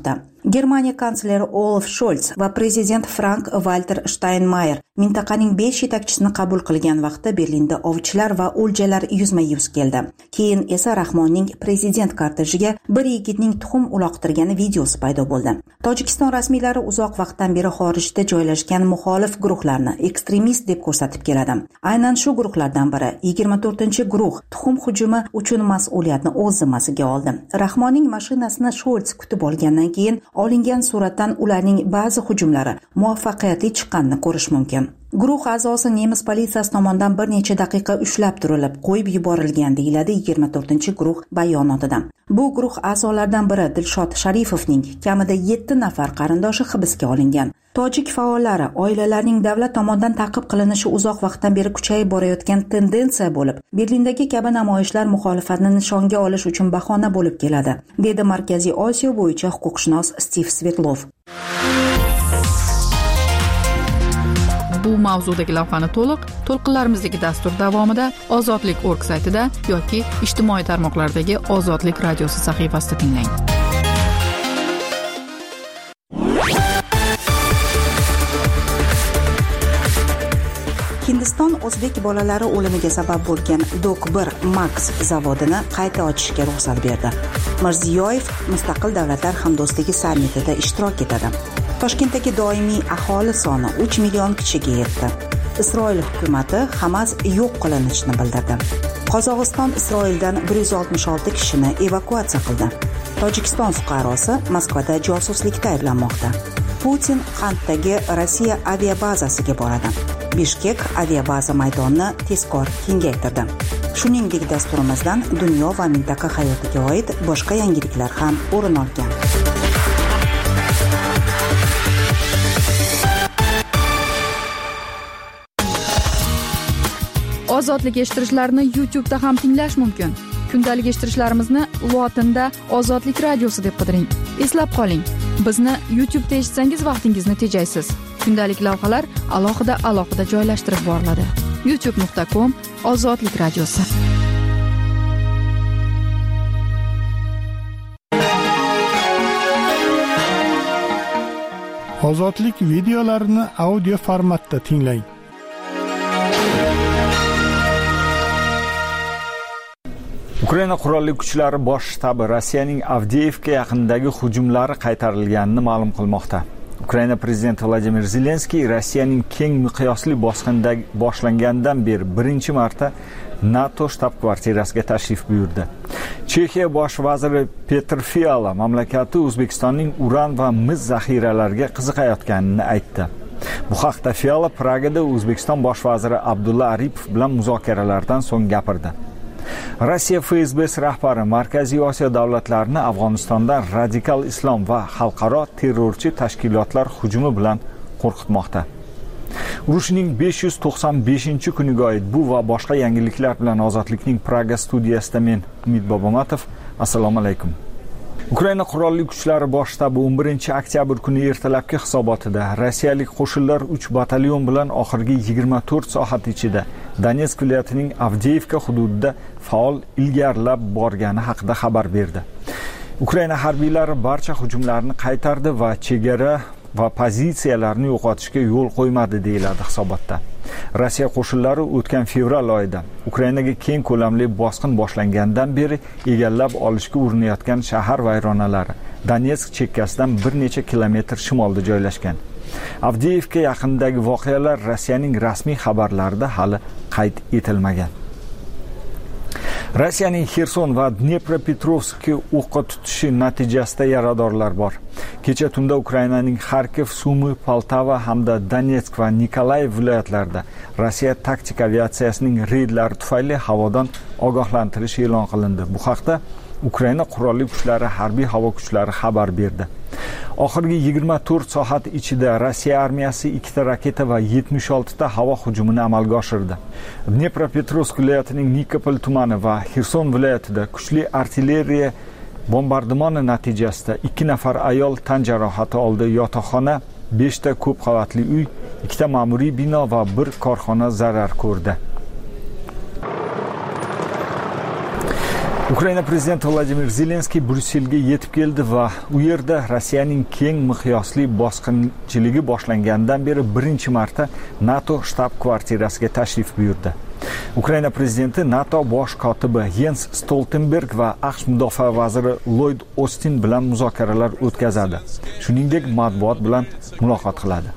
Germaniya kansleri Olaf Scholz va prezident Frank Walter Steinmeier mintaqaning besh yetakchisini qabul qilgan vaqtda Berlinda ovchilar va o'ljalar yuzma-yuz keldi. Keyin esa Rahmonning prezident kortejiga bir yigitning tuxum uloqtirgani videosi paydo bo'ldi. Tojikiston rasmiylari uzoq vaqtdan beri xorijda joylashgan muxolif guruhlarni ekstremist deb ko'rsatib keladi. Aynan shu guruhlardan biri yigirma to'rtinchi guruh tuxum hujumi uchun mas'uliyatni o'z zimmasiga oldi. Rahmonning mashinasini Scholz kutib olgandan keyin olingan suratdan ularning ba'zi hujumlari muvaffaqiyatli chiqqanini ko'rish mumkin. Guruh a'zosi nemis politsiyasi tomonidan bir necha daqiqa ushlab turilib, qo'yib yuborilgan deyiladi yigirma to'rtinchi guruh bayonotida. Bu guruh a'zolaridan biri Dilshod Sharifovning kamida yetti nafar qarindoshi hibsga olingan. Tojik faollari oilalarning davlat tomonidan ta'qib qilinishi uzoq vaqtdan beri kuchayib borayotgan tendensiya bo'lib, Berlindagi kabi namoyishlar muxolifatni nishonga olish uchun bahona bo'lib keladi, dedi Markaziy Osiyo bo'yicha huquqshunos Stiv Svetlov. Bu mavzudagi lavhani to'liq to'lqinlarimizdagi dastur davomida ozodlik точка org saytida yoki ijtimoiy tarmoqlardagi Ozodlik radiosi sahifasida tinglang. Hindiston o'zbek bolalari o'limiga sabab bo'lgan Dok bir Max zavodini qayta ochishga ruxsat berdi. Mirziyoyev Mustaqil davlatlar hamdo'stligi sammitida ishtirok etadi. Toshkentdagi doimiy aholi soni uch million kishiga yetdi. Isroil hukumatı Hamas yo'q qilinishini bildirdi. Qozog'iston Isroildan bir yuz oltmish olti kishini evakuatsiya qildi. Tojikiston fuqarosi Moskvada josuslikda ayblanmoqda. Putin Xantdagi Rossiya aviabazasiga boradi. Bishkek aviabaza maydonini tezkor kengaytirdi. Shuningdek, dasturimizdan dunyo va mintaqa hayotiga oid boshqa yangiliklar ham o'rin olgan. Ozodlik eshittirishlarni YouTube da ham tinglash mumkin. Kundalik eshittirishlarimizni lotinda Ozodlik radiosi deb qidiring. Eslab qoling, bizni YouTube'da eshitsangiz vaqtingizni tejaysiz. Kundalik lavhalar alohida alohida joylashtirib boriladi. youtube nuqta com Ozodlik radiosi. Ozodlik videolarini audio formatda tinglang. Ukraina qurolli kuchlari bosh shtabi Rossiyaning Avdiivka yaqinidagi hujumlari qaytarilganini ma'lum qilmoqda. Ukraina prezidenti Vladimir Zelenskiy Rossiyaning keng miqyosli bosqindan boshlangandan beri birinchi marta NATO shtab-kvartirasiga tashrif buyurdi. Chexiya bosh vaziri Petr Fiala mamlakati O'zbekistonning uran va mis zaxiralariga qiziqayotganini aytdi. Bu haqda Fiala Pragada O'zbekiston bosh vaziri Abdulla Aripov bilan muzokaralardan so'ng gapirdi. Rossiya F S B rahbari Markaziy Osiyo davlatlarini Afg'onistondan radikal islom va xalqaro terrorchi tashkilotlar hujumi bilan qo'rqitmoqda. Urushning besh yuz to'qson beshinchi kuniga oid bu va boshqa yangiliklar bilan Ozodlikning Praga studiyasida men Umid Bobomatov. Assalomu alaykum. Ukraina qurolli kuchlari bosh shtabi o'n birinchi oktyabr kuni ertalabki hisobotida rossiyalik qo'shinlar uch batalyon bilan oxirgi yigirma to'rt soat ichida Donetsk viloyatining Avdiivka hududida faol ilgarilab borgani haqida xabar berdi. Ukraina harbiylari barcha hujumlarni qaytardi va chegara va pozitsiyalarni yo'qotishga yo'l qo'ymadi deyiladi hisobotda. Rossiya qo'shinlari o'tgan fevral oyida Ukrainaga keng ko'lamli bosqin boshlangandan beri egallab olishga urinayotgan shahar vayronalari Donetsk chekkasidan bir necha kilometr shimolda joylashgan. Avdiivka yaqinidagi voqealar Rossiyaning rasmiy xabarlarida hali qayd etilmagan. Rossiyaning Xerson va Dnepropetrovskka o'qqa tutishi natijasida yaradorlar bor. Kecha tunda Ukrainaning Kharkiv, Sumy, Poltava hamda Donetsk va Nikolayev viloyatlarida Rossiya taktik aviatsiyasining reydlari tufayli havodan ogohlantirish e'lon qilindi. Bu haqda Ukraina qurolli kuchlari harbiy havo kuchlari xabar berdi. Oxirgi yigirma to'rt soat ichida Rossiya armiyasi ikkita raketa va yetmish olti ta havo hujumini amalga oshirdi. Dnepropetrovsk viloyatining Nikopol tumani va Xerson viloyatida kuchli artilleriya bombardimoni natijasida ikki nafar ayol tan jarohati oldi. Yotoqxona, besh ta ko'p qavatli uy, ikkita ma'muriy bino va bir korxona zarar ko'rdi. Ukraina prezidenti Vladimir Zelenskiy Bryusselga yetib keldi va u yerda Rossiyaning keng miqyosli bosqinchiligi boshlanganidan beri birinchi marta NATO shtab-kvartirasiga tashrif buyurdi. Ukraina prezidenti NATO bosh kotibi Jens Stoltenberg va AQSh mudofaa vaziri Lloyd Austin bilan muzokaralar o'tkazadi. Shuningdek, matbuot bilan muloqot qiladi.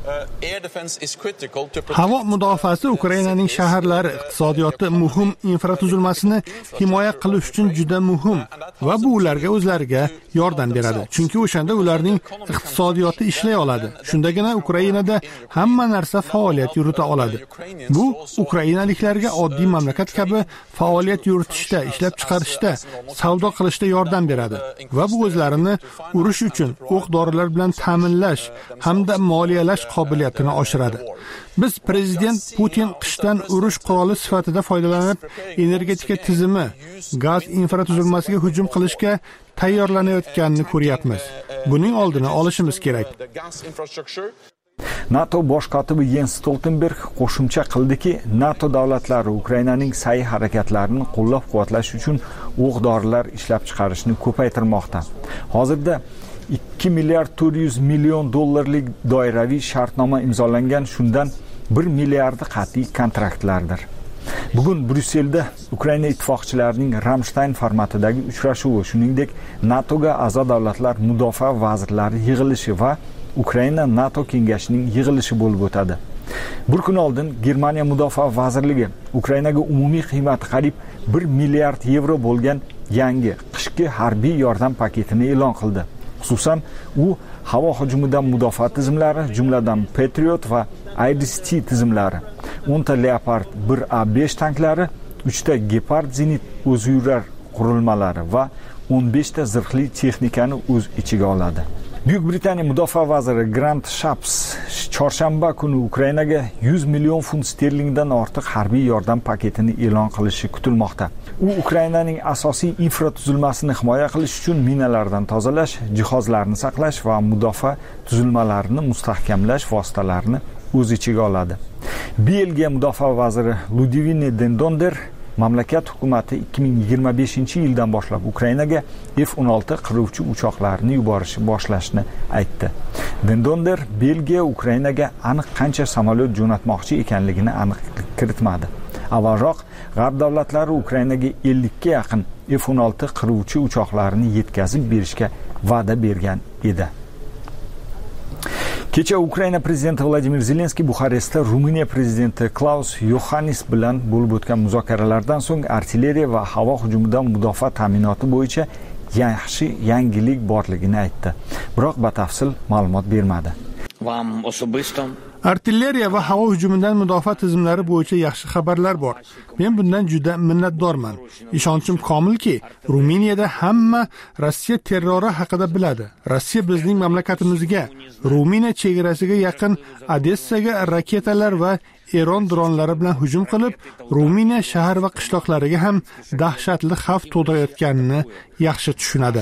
Havo mudofaasi Ukrainaning shaharlari, iqtisodiyoti muhim infratuzilmasini himoya qilish uchun juda muhim va bu ularga o'zlariga yordam beradi. Chunki o'shanda ularning iqtisodiyoti ishlay oladi. Shundagina Ukrainada hamma narsa faoliyat yurita oladi. Bu ukrainaliklarga oddiy mamlakat kabi faoliyat yuritishda, ishlab chiqarishda, savdo qilishda yordam beradi va bu o'zlarini urush uchun o'q-dorilar bilan ta'minlash hamda moliyalash qobiliyatini oshiradi. Biz prezident Putin qishdan urush quroli sifatida foydalanib, energetika tizimi, gaz infratuzilmasiga hujum qilishga tayyorlanayotganini ko'ryapmiz. Buning oldini olishimiz kerak. NATO bosh kotibi Jens Stoltenberg qo'shimcha qildiki, NATO davlatlari Ukrainaning sa'y harakatlarini qo'llab-quvvatlash uchun o'q-dorilar ishlab chiqarishni ko'paytirmoqda. Hozirda ikki milliard to'rt yuz million dollarlik doiraviy shartnoma imzolangan, shundan bir milliardi qat'iy kontraktlardir. Bugun Bryusselda Ukraina ittifoqchilarining Ramstein formatidagi uchrashuvi, shuningdek NATOga a'zo davlatlar mudofaa vazirlari yig'ilishi va Ukraina NATO kengashining yig'ilishi bo'lib o'tadi. Bir kun oldin Germaniya mudofaa vazirligi Ukrainaga umumiy qiymati qariyb bir milliard yevro bo'lgan yangi qishki harbiy yordam paketini e'lon qildi. Xususan, u havo hujumidan mudofaa tizimlari, jumladan Patriot va I R I S-T tizimlari, o'n ta Leopard bir A besh tanklari, uch ta Gepard zenit o'ziyurar qurilmalari va o'n besh ta zirhli texnikani o'z ichiga oladi. Buyuk Britaniya mudofaa vaziri Grant Shapps chorshanba kuni Ukrainaga yuz million funt sterlingdan ortiq harbiy yordam paketini e'lon qilishi kutilmoqda. U Ukrainaning asosiy infratuzilmasini himoya qilish uchun minalardan tozalash, jihozlarni saqlash va mudofaa tuzilmalarini mustahkamlash vositalarini o'z ichiga oladi. Belgiya mudofaa vaziri Ludivine Dendonder mamlakat hukumati ikki ming yigirma beshinchi yildan boshlab Ukrainaga F o'n olti qiruvchi uchoqlarini yuborishni boshlashni aytdi. Dendonder Belgiya Ukrainaga aniq qancha samolyot jo'natmoqchi ekanligini aniq kiritmadi. Avvalroq G'arb davlatlari Ukrainaga ellik ga yaqin F o'n olti qiruvchi uchoqlarini yetkazib berishga va'da bergan edi. Kecha Ukraina prezidenti Vladimir Zelenskiy Buxarestda Ruminiya prezidenti Klaus Yohannis bilan bo'lib o'tgan muzokaralardan so'ng artilleriya va havo hujumidan mudofaa ta'minoti bo'yicha yaxshi yangilik borligini aytdi. Biroq batafsil ma'lumot bermadi. Artilleriya va havo hujumidan mudofaa tizimlari bo'yicha yaxshi xabarlar bor. Men bundan juda minnatdorman. Ishonchim komilki, Ruminiyada hamma Rossiya terrori haqida biladi. Rossiya bizning mamlakatimizga, Ruminiya chegarasiga yaqin Odessaga raketalar va Eron dronlari bilan hujum qilib, Ruminiya shahar va qishloqlariga ham dahshatli xavf tug'dirayotganini yaxshi tushunadi.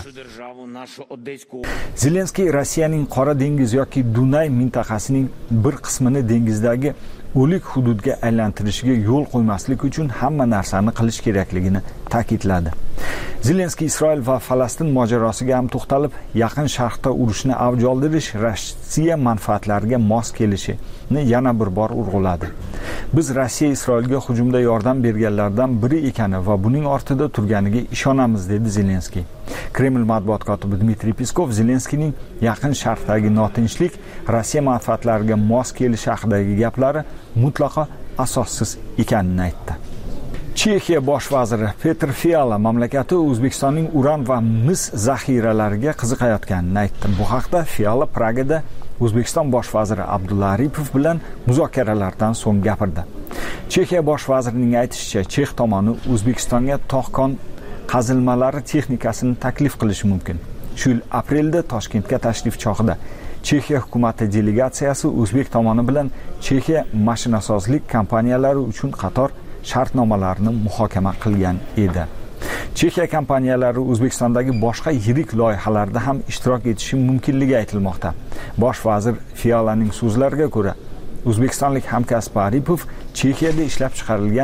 Zelenskiy Rossiyaning Qora dengiz yoki Dunay mintaqasining bir qismini dengizdagi o'lik hududga aylantirishiga yo'l qo'ymaslik uchun hamma narsani qilish kerakligini ta'kidladi. Zelenskiy Isroil va Falastin mojarosiga ham to'xtalib, Yaqin Sharqda urushni avj oldirish Rossiya manfaatlariga mos kelishini yana bir bor urg'uladi. Biz Rossiya Isroilga hujumda yordam berganlardan biri ekani va buning ortida turganiga ishonamiz, dedi Zelenskiy. Kreml matbuot kotibi Dmitriy Peskov Zelenskiyning Yaqin Sharqdagi notinchlik Rossiya manfaatlariga mos kelishi haqidagi gaplari mutlaqo asossiz ekanini aytdi. Chexiya bosh vaziri Petr Fiala mamlakati O'zbekistonning uran va mis zaxiralariga qiziqayotganini aytdi. Bu haqda Fiala Pragada O'zbekiston bosh vaziri Abdulla Aripov bilan muzokaralardan so'ng gapirdi. Chexiya bosh vazirining aytishicha, Chex tomoni O'zbekistonga tog' qazilmalari texnikasini taklif qilishi mumkin. Shu yil aprelda Toshkentga tashrif chog'ida Chexiya hukumati delegatsiyasi o'zbek tomoni bilan Chexiya mashinasozlik kompaniyalari uchun qator shartnomalarni muhokama qilgan edi. Chexiya kompaniyalari O'zbekistondagi boshqa yirik loyihalarda ham ishtirok etishi mumkinligi aytilmoqda. Bosh vazir Fialaning so'zlariga ko'ra, o'zbekistonlik hamkasbi Aripov Chexiyada ishlab chiqarilgan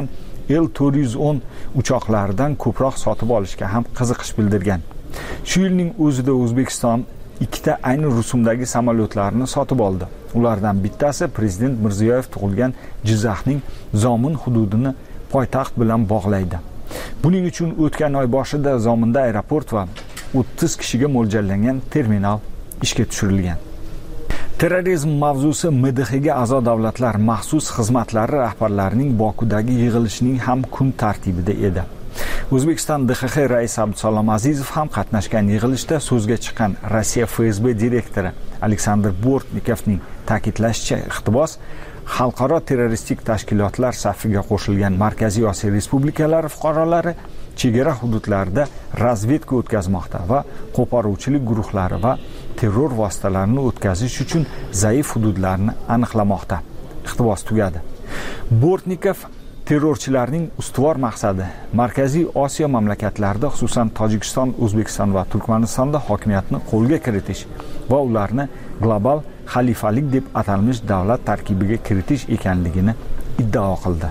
L to'rt yuz o'n uchoqlaridan ko'proq sotib olishga ham qiziqish bildirgan. Shu yilning o'zida O'zbekiston ikkita ayni rusumdagi samolyotlarni sotib oldi. Ulardan bittasi Prezident Mirziyoyev tug'ilgan Jizzaxning Zomin hududini poytaxt bilan bog'laydi. Buning uchun o'tgan oy boshida Zominda aeroport va o'ttiz kishiga mo'ljallangan terminal ishga tushirilgan. Terrorizm mavzusi M D Xga a'zo davlatlar maxsus xizmatlari rahbarlarining Bokudagi yig'ilishining ham kun tartibida edi. O'zbekiston D X X raisi Abdusalom Azizov ham qatnashgan yig'ilishda so'zga chiqqan Rossiya F S B direktori Aleksandr Bortnikovning ta'kidlashicha, iqtibos xalqaro terroristik tashkilotlar safiga qo'shilgan Markaziy Osiyo respublikalari fuqarolari chegara hududlarida razvedka o'tkazmoqda va qo'poruvchilik guruhlari va terror vositalarini o'tkazish uchun zaif hududlarni aniqlamoqda. Iqtibos tugadi. Bortnikov terrorchilarning ustuvor maqsadi Markaziy Osiyo mamlakatlarida, xususan Tojikiston, O'zbekiston va Turkmanistonda hokimiyatni qo'lga kiritish va ularni global xalifalik deb atalmish davlat tarkibiga kiritish ekanligini iddao qildi.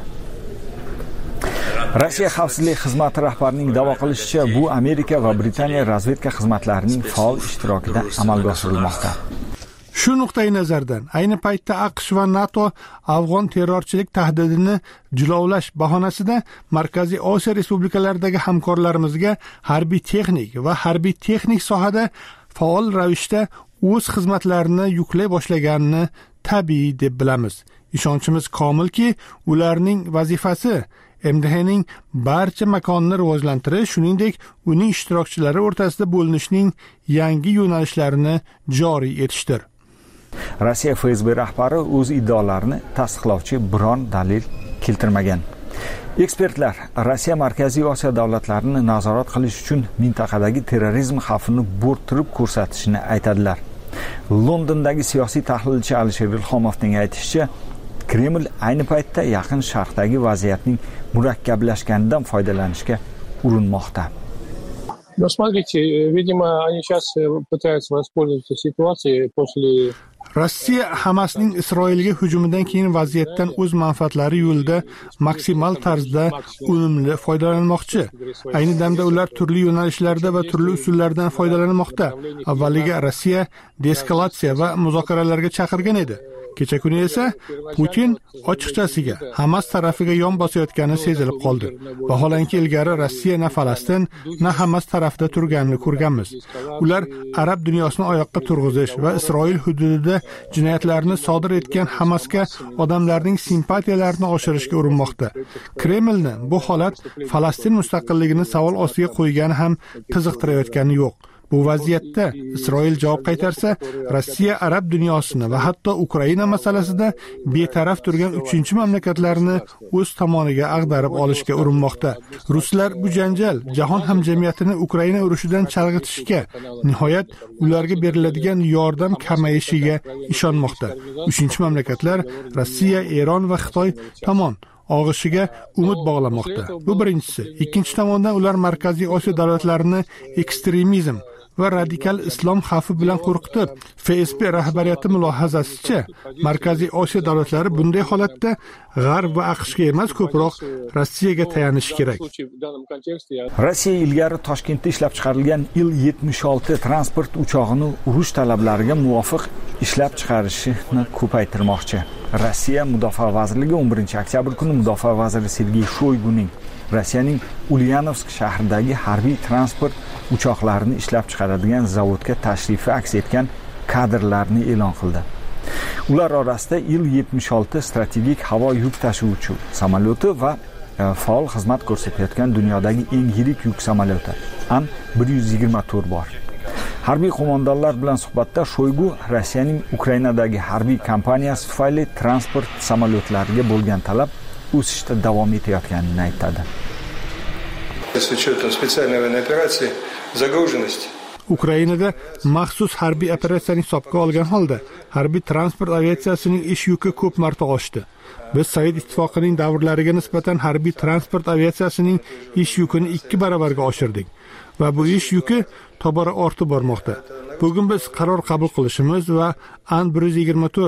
Rossiya xavfsizlik xizmati rahbarining da'vo qilishicha, bu Amerika va Britaniya razvedka xizmatlarining faol ishtirokida amalga oshirilmoqda. Shu nuqtai nazardan ayni paytda AQSh va NATO afg'on terrorchilik tahdidini jilovlash bahonasida Markaziy Osiyo respublikalaridagi hamkorlarimizga harbiy texnik va harbiy texnik sohada faol ravishda o'z xizmatlarini yuklay boshlaganini tabiiy deb bilamiz. Ishonchimiz komilki, ularning vazifasi M D Xning barcha makonini rivojlantirish, shuningdek, uning ishtirokchilari o'rtasida bo'linishning yangi yo'nalishlarini joriy etishdir. Rossiya F S B rahbari o'z iddaolarini tasdiqlovchi biron dalil keltirmagan. Ekspertlar Rossiya Markaziy Osiyo davlatlarini nazorat qilish uchun mintaqadagi terrorizm xavfini bo'rttirib ko'rsatishini aytadilar. Londondagi siyosiy tahlilchi Alisher Ilhomovning aytishicha, Kreml ayni paytda Yaqin Sharqdagi vaziyatning murakkablashganidan foydalanishga urinmoqda. Но смотрите, видимо, они сейчас пытаются воспользоваться ситуацией после Rossiya Hamasning Isroilga hujumidan keyin vaziyatdan o'z manfaatlari yo'lida maksimal tarzda unumli foydalanmoqchi. Ayni damda ular turli yo'nalishlarda va turli usullardan foydalanmoqda. Avvaliga Rossiya deeskalatsiya va muzokaralarga chaqirgan edi. Kecha kuni esa Putin ochiqchasiga Hamas tarafiga yon bosayotgani sezilib qoldi. Vaholanki ilgari Rossiya na Falastin, na Hamas tarafida turganini ko'rganmiz. Ular arab dunyosini oyoqqa turg'izish va Isroil hududida jinoyatlarni sodir etgan Hamasga odamlarning simpatiyalarini oshirishga urinmoqda. Kremlni bu holat Falastin mustaqilligini savol ostiga qo'ygani ham qiziqtirayotgani yo'q. Bu vaziyatda Isroil javob qaytarsa, Rossiya arab dunyosini va hatto Ukraina masalasida betaraf turgan uchinchi mamlakatlarni o'z tomoniga ag'darib olishga urinmoqda. Ruslar bu janjal jahon hamjamiyatini Ukraina urushidan chalg'itishga, nihoyat ularga beriladigan yordam kamayishiga ishonmoqda. Uchinchi mamlakatlar Rossiya, Eron va Xitoy tomon og'ishiga umid bog'lamoqda. Bu birinchisi. Ikkinchi tomondan ular Markaziy Osiyo davlatlarini ekstremizm va radikal islom xavfi bilan qo'rqitib, F S B rahbariyati mulohazasicha, Markaziy Osiyo davlatlari bunday holatda G'arb va AQShga emas, ko'proq Rossiyaga tayanishi kerak. Rossiya ilgari Toshkentda ishlab chiqarilgan Il yetmish olti transport uchog'ini urush talablariga muvofiq ishlab chiqarishni ko'paytirmoqchi. Rossiya Mudofaa vazirligi o'n birinchi oktyabr kuni Mudofaa vaziri Sergey Shoyguning Rossiyaning Ulyanovsk shahridagi harbiy transport uchoqlarini ishlab chiqaradigan zavodga tashrifi aks etgan kadrlarni e'lon qildi. Ular orasida Il yetmish olti strategik havo yuk tashuvchi samolyoti va faol xizmat ko'rsatayotgan dunyodagi eng yirik yuk samolyoti An bir yuz yigirma to'rt bor. Harbiy qo'mondonlar bilan suhbatda Shoygu Rossiyaning Ukrainadagi harbiy kampaniyasi tufayli transport samolyotlariga bo'lgan talab o'sishda davom etayotganini aytadi. Ukrainada maxsus harbiy operatsiyani hisobga olgan holda harbiy transport aviatsiyasining ish yuki ko'p marta oshdi. Biz Sovet ittifoqining davrlariga nisbatan harbiy transport aviatsiyasining ish yukini ikki baravarga oshirdik va bu ish yuki tobora ortib bormoqda. Bugun biz qaror qabul qilishimiz va An bir yuz yigirma to'rt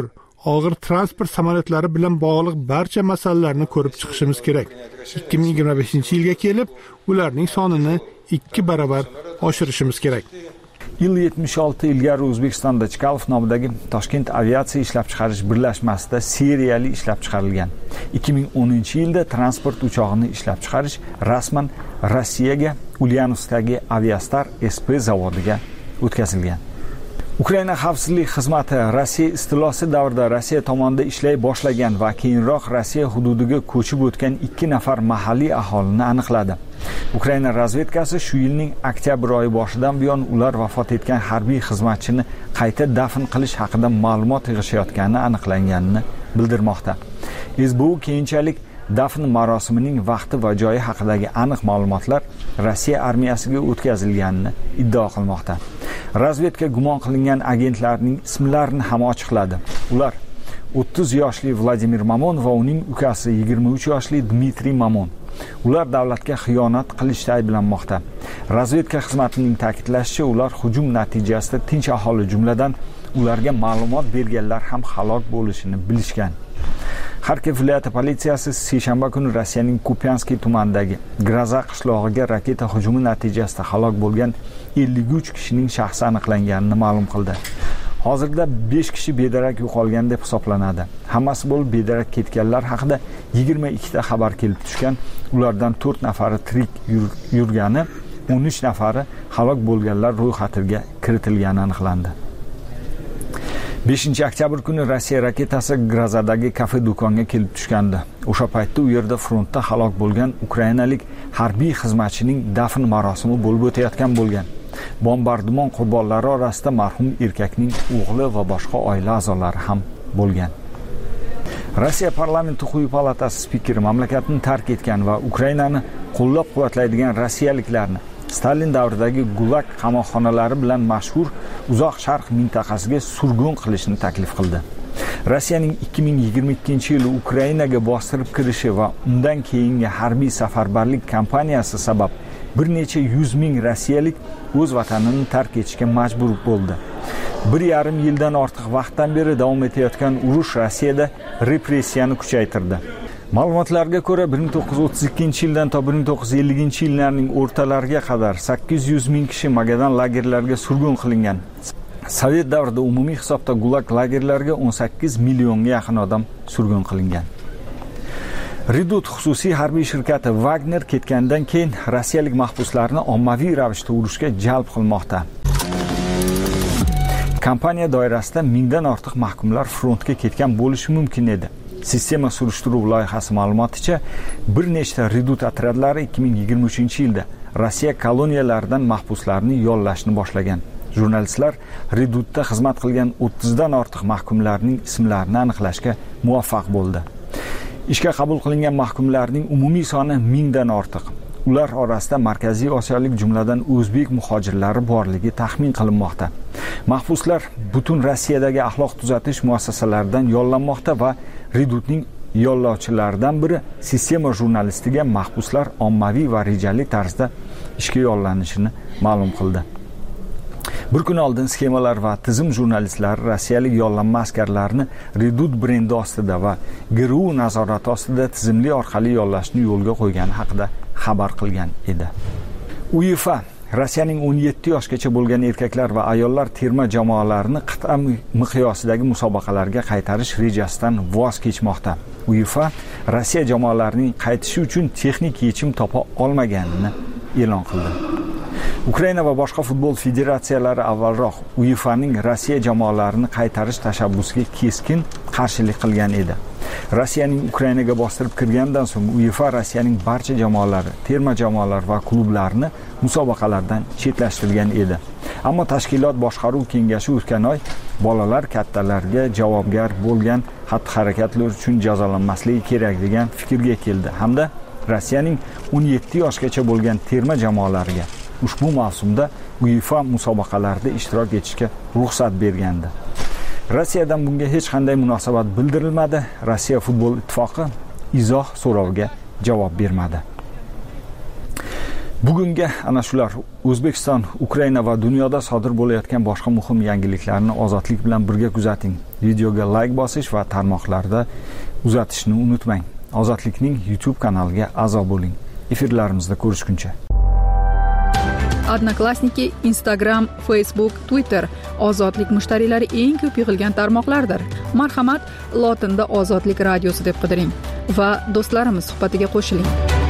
og'ir transport samolyotlari bilan bog'liq barcha masalalarni ko'rib chiqishimiz kerak. ikki ming yigirma beshinchi yilga kelib, ularning sonini ikki barobar oshirishimiz kerak. Yil yetmish olti ilgari O'zbekistonda Chkalov nomidagi Toshkent aviatsiya ishlab chiqarish birlashmasida seriyali ishlab chiqarilgan. ikki ming o'ninchi yilda transport uchog'ini ishlab chiqarish rasman Rossiyaga Ulyanovskdagi Aviastar S P zavodiga o'tkazilgan. Ukraina xavfsizlik xizmati Rossiya istilosi davrida Rossiya tomonidan ishlay boshlagan va keyinroq Rossiya hududiga ko'chib o'tgan ikki nafar mahalliy aholini aniqladi. Ukraina razvedkasi shu yilning oktyabr oyi boshidan buyon ular vafot etgan harbiy xizmatchini qayta dafn qilish haqida ma'lumot yig'ishayotgani aniqlanganini bildirmoqda. S B U keyinchalik dafn marosimining vaqti va joyi haqidagi aniq ma'lumotlar Rossiya armiyasiga o'tkazilganini iddao qilmoqda. Razvedka gumon qilingan agentlarning ismlarini ham ochiqladi. Ular o'ttiz yoshli Vladimir Mamon va uning ukasi yigirma uch yoshli Dmitriy Mamon. Ular davlatga xiyonat qilishda ayblanmoqda. Razvedka xizmatining ta'kidlashicha, ular hujum natijasida tinch aholi jumladan ularga ma'lumot berganlar ham halok bo'lishini bilishgan. Xarkov viloyati politsiyasi seshanba kuni Rossiyaning Kupyanskiy tumanidagi Graza qishlog'iga raketa hujumi natijasida halok bo'lgan ellik uch kishining shaxsi aniqlanganini ma'lum qildi. Hozirda besh kishi bedarak yo'qolgan deb hisoblanadi. Hammasi bo'lib bedarak ketganlar haqida yigirma ikkita xabar kelib tushgan. Ulardan to'rt nafari tirik yurgani, o'n uch nafari halok bo'lganlar ro'yxatiga kiritilgani aniqlandi. beshinchi oktyabr kuni Rossiya raketasi Grazadagi kafe do'konga kelib tushgandi. O'sha paytda u yerda frontda halok bo'lgan ukrainalik harbiy xizmatchining dafn marosimi bo'lib o'tayotgan bo'lgan. Bombardimon qurbonlari orasida marhum erkakning o'g'li va boshqa oila a'zolari ham bo'lgan. Rossiya parlamenti quyi palatasi spikeri mamlakatni tark etgan va Ukrainani qo'llab-quvvatlaydigan rossiyaliklarni Stalin davridagi Gulag qamoqxonalari bilan mashhur Uzoq Sharq mintaqasiga surgun qilishni taklif qildi. Rossiyaning ikki ming yigirma ikkinchi yili Ukrainaga bostirib kirishi va undan keyingi harbiy safarbarlik kampaniyasi sabab bir necha yuz ming rossiyalik o'z vatanini tark etishga majbur bo'ldi. Bir yarim yildan ortiq vaqtdan beri davom etayotgan urush Rossiyada repressiyani kuchaytirdi. Ma'lumotlarga ko'ra bir ming to'qqiz yuz o'ttiz ikkinchi yildan to bir ming to'qqiz yuz ellinchi yillarning o'rtalariga qadar sakkiz yuz ming kishi Magadan lagerlariga surgun qilingan. Sovet davrida umumiy hisobda Gulag lagerlariga o'n sakkiz millionga yaqin odam surgun qilingan. Redut xususiy harbiy shirkati Wagner ketgandan keyin rossiyalik mahbuslarni ommaviy ravishda urushga jalb qilmoqda. Kompaniya doirasida mingdan ortiq mahkumlar frontga ketgan bo'lishi mumkin edi. Sistema surishtiruv loyihasi ma'lumoticha, bir nechta Redut otryadlari ikki ming yigirma uchinchi yilda Rossiya koloniyalaridan mahbuslarni yollashni boshlagan. Jurnalistlar Redutda xizmat qilgan o'ttizdan ortiq mahkumlarning ismlarini aniqlashga muvaffaq bo'ldi. Ishga qabul qilingan mahkumlarning umumiy soni mingdan ortiq. Ular orasida Markaziy Osiyolik jumladan o'zbek muhojirlari borligi taxmin qilinmoqda. Mahbuslar butun Rossiyadagi axloq tuzatish muassasalaridan yollanmoqda va Redutning yollovchilaridan biri sistema jurnalistiga mahbuslar ommaviy va rejali tarzda ishga yollanishini ma'lum qildi. Bir kun oldin sxemalar va tizim jurnalistlari rossiyalik yollanma askarlarni Redut brendi ostida va G R U nazorati ostida tizimli orqali yollashni yo'lga qo'ygani haqida xabar qilgan edi. UEFA Rossiyaning o'n yetti yoshgacha bo'lgan erkaklar va ayollar terma jamoalarini qit'a miqyosidagi musobaqalarga qaytarish rejasidan voz kechmoqda. UEFA Rossiya jamoalarining qaytishi uchun texnik yechim topa olmaganini e'lon qildi. Ukraina va boshqa futbol federatsiyalari avvalroq UEFAning Rossiya jamoalarini qaytarish tashabbusiga keskin qarshilik qilgan edi. Rossiyaning Ukrainaga bostirib kirgandan so'ng UEFA Rossiyaning barcha jamoalari, terma jamoalar va klublarini musobaqalardan chetlashtirgan edi. Ammo tashkilot boshqaruv kengashi o'tgan oy bolalar kattalarga javobgar bo'lgan xatti-harakatlar uchun jazolanmasligi kerak degan fikrga keldi hamda Rossiyaning o'n yetti yoshgacha bo'lgan terma jamoalariga ushbu mavsumda UEFA musobaqalarida ishtirok etishga ruxsat bergandi. Rossiyadan bunga hech qanday munosabat bildirilmadi. Rossiya futbol ittifoqi izoh so'roviga javob bermadi. bugunga ana shular O'zbekiston, Ukraina va dunyoda sodir bo'layotgan boshqa muhim yangiliklarni ozodlik bilan birga kuzating. Videoga like bosish va tarmoqlarda uzatishni unutmang. Ozodlikning YouTube kanaliga a'zo bo'ling. Efirlarimizda ko'rishguncha. Odnoklassniki, Instagram, Facebook, Twitter ozodlik mushtariylari eng ko'p yig'ilgan tarmoqlardir. Marhamat, lotinda Ozodlik radiosi deb qidiring va do'stlarimiz suhbatiga qo'shiling.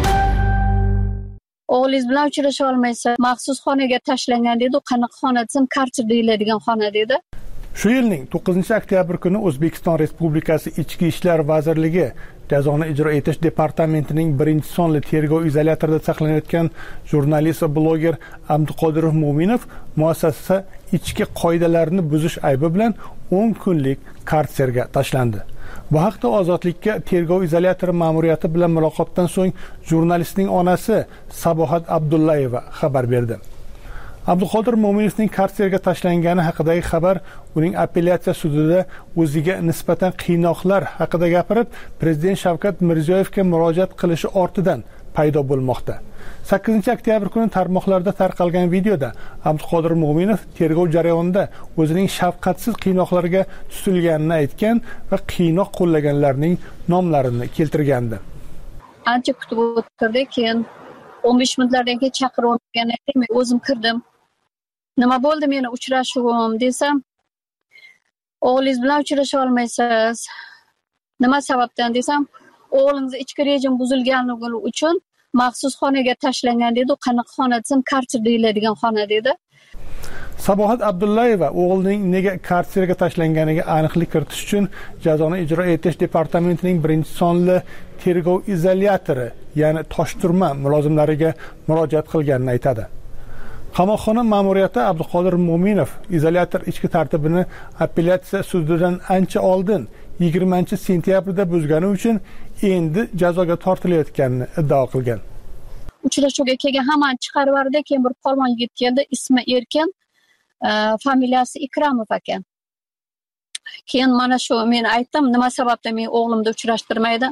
O'g'lingiz bilan uchrasha olmaysiz, maxsus xonaga tashlangan dedi. Qanaqa xona desam, karcher deyiladigan xona dedi. Shu yilning to'qqizinchi oktyabr kuni O'zbekiston Respublikasi Ichki ishlar vazirligi Jazoni ijro etish departamentining birinchi sonli tergov izolyatorida saqlanayotgan jurnalist va bloger Abduqodir Mo'minov muassasa ichki qoidalarni buzish aybi bilan o'n kunlik karserga tashlandi. Bu haqda Ozodlikka tergov izolyatori ma'muriyati bilan muloqotdan so'ng jurnalistning onasi Sabohat Abdullayeva xabar berdi. Abduqodir Mo'minovning karserga tashlangani haqidagi xabar uning apellyatsiya sudida o'ziga nisbatan qiynoqlar haqida gapirib, Prezident Shavkat Mirziyoyevga murojaat qilishi ortidan paydo bo'lmoqda. sakkizinchi oktyabr kuni tarmoqlarda tarqalgan videoda Abduqodir Mo'minov tergov jarayonida o'zining shafqatsiz qiynoqlarga tutilganini aytgan va qiynoq qo'llaganlarning nomlarini keltirgandi. Ancha kutib o'tirdik, keyin o'n besh minutlardan keyin chaqirib o'tgandan keyin men o'zim kirdim. Nima bo'ldi meni uchrashuvim desam, o'g'lingiz bilan uchrasha olmaysiz. Nima sababdan desam, o'g'lingiz ichki rejim buzilganligi uchun maxsus xonaga tashlangan dedi. Qanaqa xona desam, karcher deyiladigan xona dedi. Sabohat Abdullayeva o'g'lining nega karserga tashlanganiga aniqlik kiritish uchun Jazoni ijro etish departamentining birinchi sonli tergov izolyatori, ya'ni toshturma mulozimlariga murojaat qilganini aytadi. Qamoqxona ma'muriyati Abduqodir Mo'minov izolyator ichki tartibini apellyatsiya sudidan ancha oldin yigirmanchi sentyabrda buzgani uchun endi jazoga tortilayotganini iddao qilgan. Uchrashuvga kelgan hammani chiqarib yubordi, keyin bir polvon yigit keldi, ismi Erkin, familiyasi Ikramov ekan. Keyin mana shu men aytdim, nima sababdan men o'g'limni uchrashtirmaydi?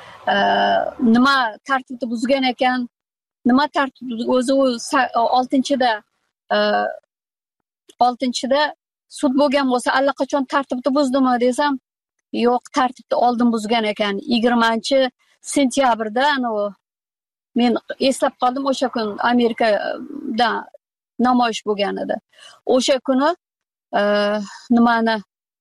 Nima tartibni buzgan ekan? Nima tartibni o'zi oltinchida oltinchida sud bo'lgan bo'lsa, allaqachon tartibni buzdimi desam, yo'q, tartibni oldin buzgan ekan. yigirmanchi sentyabrda anavi men eslab qoldim, o'sha kun Amerikada namoyish bo'lgan edi. O'sha kuni nimani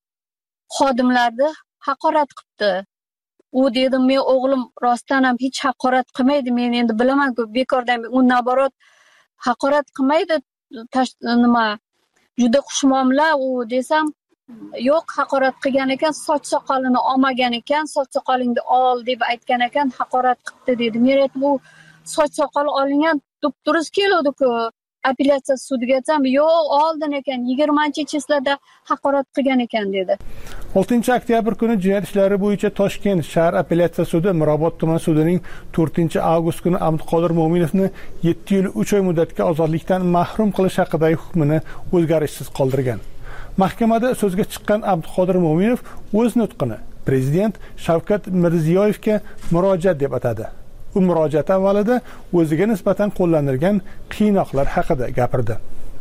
xodimlarni haqorat qildi. U dedim, men o'g'lim rostdan ham hech haqorat qilmaydi, men endi bilaman-ku, bekordan u naborot haqorat qilmaydi, nima juda xushmuomala u desam, yo'q, haqorat qilgan ekan, soch soqolini olmagan ekan, soch soqolingni ol deb aytgan ekan, haqorat qildi dedi. Men aytdim, u soch soqoli olingan durust keluvdi-ku. Apellyatsiya sudiga aytsam, yo'q, oldin ekan, yigirmanchi chislada haqorat qilgan ekan dedi. oltinchi oktyabr kuni jinoyat ishlari bo'yicha Toshkent shahar apellyatsiya sudi Mirobod tuman sudining to'rtinchi avgust kuni Abduqodir Mo'minovni yetti yil uch oy muddatga ozodlikdan mahrum qilish haqidagi hukmini o'zgarishsiz qoldirgan. Mahkamada so'zga chiqqan Abduqodir Mo'minov o'z nutqini Prezident Shavkat Mirziyoyevga murojaat deb atadi. U murojaat avvalida o'ziga nisbatan qo'llanilgan qiynoqlar haqida gapirdi.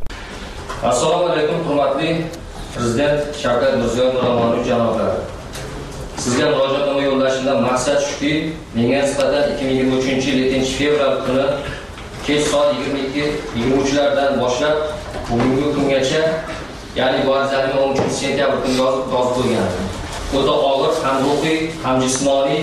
Assalomu alaykum, hurmatli Prezident Shavkat Mirziyoyev janoblari. Sizga murojaatnoma yo'llashimdan maqsad shuki, menga nisbatan ikki ming yigirma uchinchi yil yettinchi fevral kuni kech soat yigirma ikki yigirma uch lardan boshlab bugungi kungacha, ya'ni bu arzani o'n uchinchi sentyabr kuni yozib yozib qo'ygan. O'ta og'ir ham ruhiy, ham jismoniy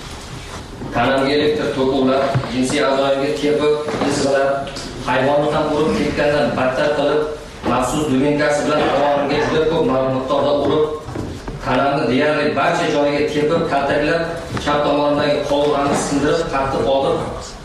tanamga elektr to'quvlar, jinsiy a'zoyimga tepib, izg'ilab, hayvonni ham urib ketgandan battar qilib, maxsus dumenkasi bilan tomog'imga juda ko'p miqdorda urib, tanamni deyarli barcha joyiga tepib, kaltaklab, chap tomonidagi qovurg'ani sindirib, qattiq og'ir,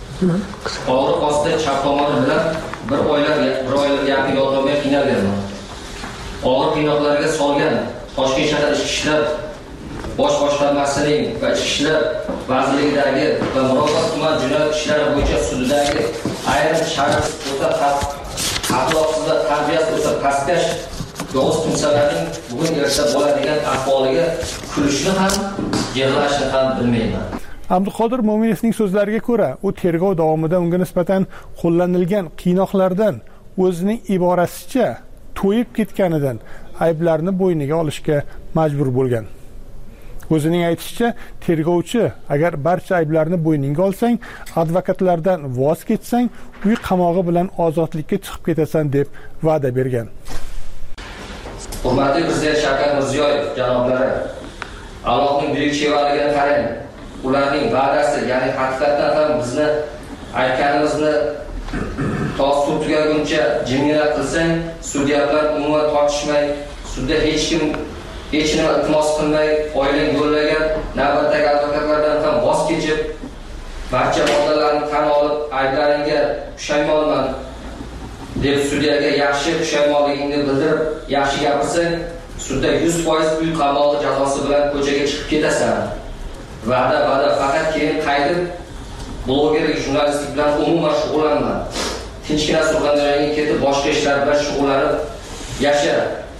og'riq ostida chap tomoni bilan bir oylar, bir oylar yaqin yotolmay qiynalganman. Og'ir qiynoqlarga solgan Toshkent shahar ichki ishlar bosh boshqarmasining va ichki ishlar vazirligidagi va Mirobod tuman jinoyat ishlari bo'yicha sudidagi ayrim shart o'ta axloqsizlar, tarbiyasi o'ta pastkash yovuz kimsalarning bugun erta bo'ladigan ahvoliga kulishni ham, yig'lashni ham bilmayman. Abduqodir Mo'minovning so'zlariga ko'ra, u tergov davomida unga nisbatan qo'llanilgan qiynoqlardan o'zining iborasicha to'yib ketganidan ayblarni bo'yniga olishga majbur bo'lgan. O'zining aytishicha, tergovchi agar barcha ayblarni bo'yningga olsang, advokatlardan voz kechsang, uy qamog'i bilan ozodlikka chiqib ketasan deb va'da bergan. Hurmatli Prezident Shavkat Mirziyoyev janoblari, Allohning buyuk chevarligini qarang. Ularning va'dasi, ya'ni haqiqatan ham bizni aytganimizni tos tugaguncha jimgina qilsang, sudyalar umuman tortishmay, sudda hech kim hech nima iltimos qilmay, oilang yo'llagan navbatdagi advokatlardan ham voz kechib, barcha moddalarni tan olib, ayblaringga pushaymonman deb sudyaga yaxshi pushaymonligingni bildirib, yaxshi gapirsang, sudda yuz foiz uy qamog'i jazosi bilan ko'chaga chiqib ketasan. Va'da va'da faqat keyin qaytib blogerlik, jurnalistlik bilan umuman shug'ullanma. Tinchgina Surxondaryoga ketib boshqa ishlar bilan shug'ullanib yasha.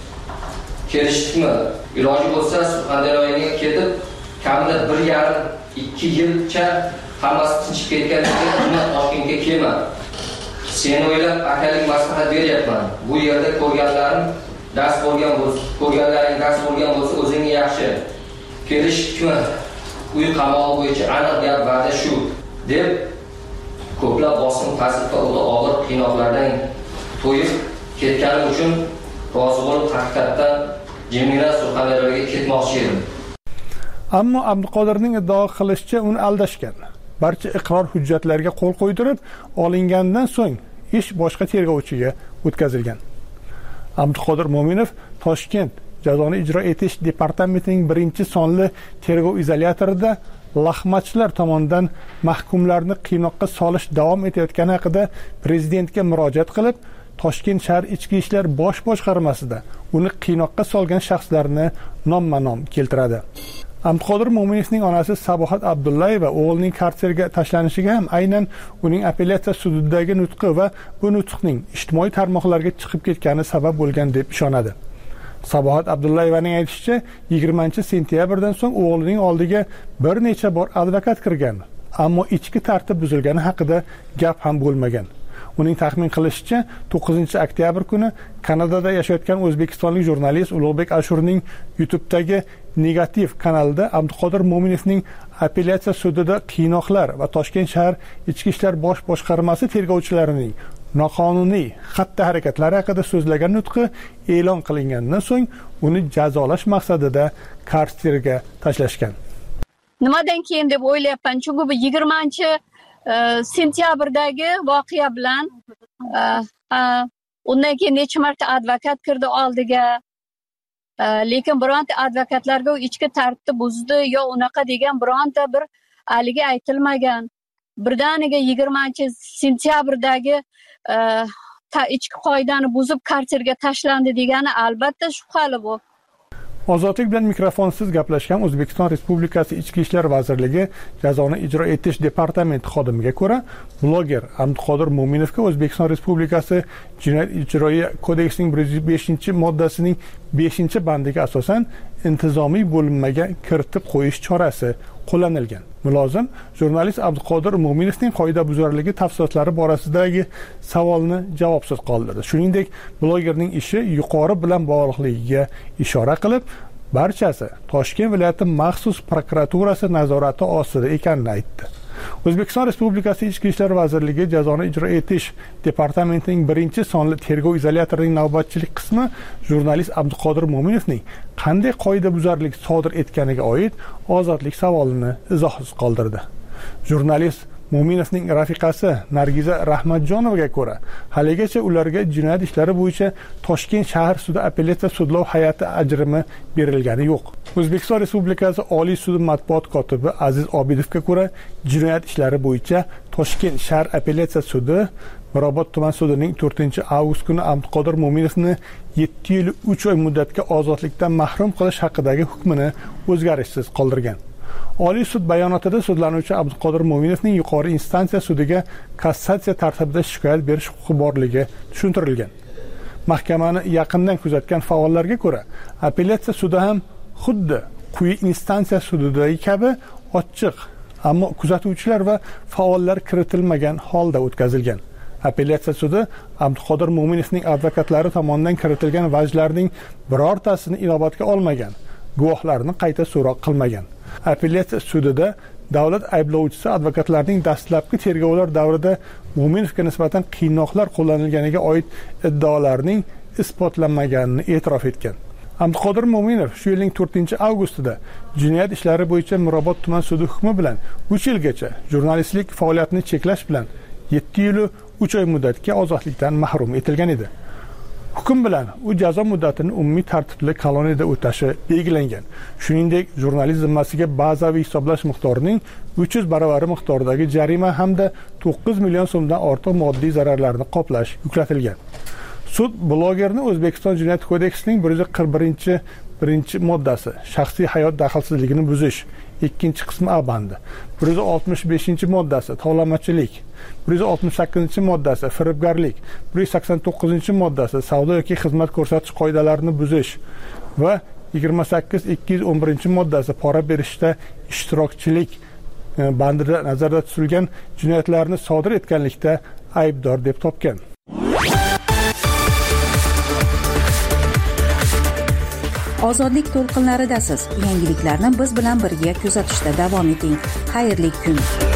Kelishdikmi? Iloji bo'lsa Surxondaryoga ketib kamida bir yarim ikki yilcha hammasi tinchib ketgandan keyin Toshkentga kelma. Seni o'ylab akalik maslahat beryapman. Bu yerda ko'rganlarim dars bo'lgan bo'lsa, ko'rganlaring dars bo'lgan bo'lsa o'zingga yaxshi. Kelishdikmi? Uy qamog'i bo'yicha aniq gap va'da shu deb ko'plab bosim ta'sirda og'ir qiynoqlardan to'yib ketganim uchun rozi bo'lib haqiqatdan jimgina Surxondaryoga ketmoqchi edim. Ammo Abduqodirning iddao qilishicha uni aldashgan. Barcha iqror hujjatlarga qo'l qo'ydirib, olingandan so'ng ish boshqa tergovchiga o'tkazilgan. Abduqodir Mo'minov Toshkent Jazoni ijro etish departamentining birinchi sonli tergov izolyatorida lahmachilar tomonidan mahkumlarni qiynoqqa solish davom etayotgani haqida prezidentga murojaat qilib, Toshkent shahar ichki ishlar bosh boshqarmasida uni qiynoqqa solgan shaxslarni nomma-nom keltiradi. Abduqodir Mo'minovning onasi Sabohat Abdullayeva o'g'lining karserga tashlanishiga ham aynan uning apellyatsiya sudidagi nutqi va bu nutqning ijtimoiy tarmoqlarga chiqib ketgani sabab bo'lgan deb ishonadi. Sabohat Abdullayevaning aytishicha, yigirmanchi sentyabrdan so'ng o'g'lining oldiga bir necha bor advokat kirgan, ammo ichki tartib buzilgani haqida gap ham bo'lmagan. Uning taxmin qilishicha, to'qqizinchi oktyabr kuni Kanadada yashayotgan o'zbekistonlik jurnalist Ulug'bek Ashurning YouTube'dagi Negativ kanalida Abduqodir Mo'minovning apellyatsiya sudida qiynoqlar va Toshkent shahar ichki ishlar bosh boshqarmasi tergovchilarining noqonuniy xatti-harakatlari haqida so'zlagan nutqi e'lon qilingandan so'ng uni jazolash maqsadida karserga tashlashgan. Nimadan keyin deb o'ylayapman, chunki bu yigirmanchi sentyabrdagi voqea bilan undan keyin necha marta advokat kirdi oldiga, lekin bironta advokatlarga u ichki tartibni buzdi yo unaqa degan bironta bir haligi aytilmagan. Birdaniga yigirmanchi sentyabrdagi ichki qoidani buzib karserga tashlandi degani albatta shubhali bu. Ozodlik bilan mikrofonsiz gaplashgan O'zbekiston Respublikasi Ichki ishlar vazirligi Jazoni ijro etish departamenti xodimiga ko'ra, bloger Abduqodir Mo'minovga O'zbekiston Respublikasi Jinoyat ijroiya kodeksining bir yuz beshinchi moddasining beshinchi bandiga asosan intizomiy bo'linmaga kiritib qo'yish chorasi qo'llanilgan. Mulozim jurnalist Abduqodir Mo'minovning qoidabuzarligi tafsilotlari borasidagi savolni javobsiz qoldirdi. Shuningdek, blogerning ishi yuqori bilan bog'liqligiga ishora qilib, barchasi Toshkent viloyati maxsus prokuraturasi nazorati ostida ekanini aytdi. O'zbekiston Respublikasi Ichki ishlar vazirligi Jazoni ijro etish departamentining birinchi sonli tergov izolyatorining navbatchilik qismi jurnalist Abduqodir Mo'minovning qanday qoidabuzarlik sodir etganiga oid ozodlik savolini izohsiz qoldirdi. Jurnalist Mo'minovning rafiqasi Nargiza Rahmatjonovaga ko'ra, haligacha ularga jinoyat ishlari bo'yicha Toshkent shahar sudi apellyatsiya sudlov hay'ati ajrimi berilgani yo'q. O'zbekiston Respublikasi Oliy sudi matbuot kotibi Aziz Obidovga ko'ra, jinoyat ishlari bo'yicha Toshkent shahar apellyatsiya sudi Mirobod tuman sudining to'rtinchi avgust kuni Abduqodir Mo'minovni yetti yil uch oy muddatga ozodlikdan mahrum qilish haqidagi hukmini o'zgarishsiz qoldirgan. Oliy sud bayonotida sudlanuvchi Abduqodir Mo'minovning yuqori instansiya sudiga kassatsiya tartibida shikoyat berish huquqi borligi tushuntirilgan. Mahkamani yaqindan kuzatgan faollarga ko'ra, apellyatsiya sudi ham xuddi quyi instansiya sudidagi kabi ochiq ammo kuzatuvchilar va faollar kiritilmagan holda o'tkazilgan. Apellyatsiya sudi Abduqodir Mo'minovning advokatlari tomonidan kiritilgan vajlarning birortasini inobatga olmagan, guvohlarni qayta so'roq qilmagan. Apellyatsiya sudida davlat ayblovchisi advokatlarning dastlabki tergovlar davrida Mo'minovga nisbatan qiynoqlar qo'llanilganiga oid iddaolarning isbotlanmaganini e'tirof etgan. Abduqodir Mo'minov shu yilning to'rtinchi avgustida jinoyat ishlari bo'yicha Mirobod tuman sudi hukmi bilan uch yilgacha jurnalistlik faoliyatini cheklash bilan yetti yil uch oy muddatga ozodlikdan mahrum etilgan edi. Hukm bilan u jazo muddatini umumiy tartibli koloniyada o'tashi belgilangan. Shuningdek, jurnalist zimmasiga bazaviy hisoblash miqdorining uch yuz baravari miqdoridagi jarima hamda to'qqiz million so'mdan ortiq moddiy zararlarni qoplash yuklatilgan. Sud blogerni O'zbekiston Jinoyat kodeksining bir yuz qirq birinchi birinchi moddasi shaxsiy hayot daxlsizligini buzish ikkinchi qismi A bandi, bir yuz oltmish beshinchi moddasi tovlamachilik, bir yuz oltmish sakkizinchi moddasi firibgarlik, bir yuz sakson to'qqizinchi moddasi savdo yoki xizmat ko'rsatish qoidalarini buzish va yigirma sakkiz ikki yuz o'n birinchi moddasi pora berishda ishtirokchilik bandida nazarda tutilgan jinoyatlarni sodir etganlikda aybdor deb topgan. Ozodlik to'lqinlaridasiz. Yangiliklarni biz bilan birga kuzatishda davom eting. Xayrli kun.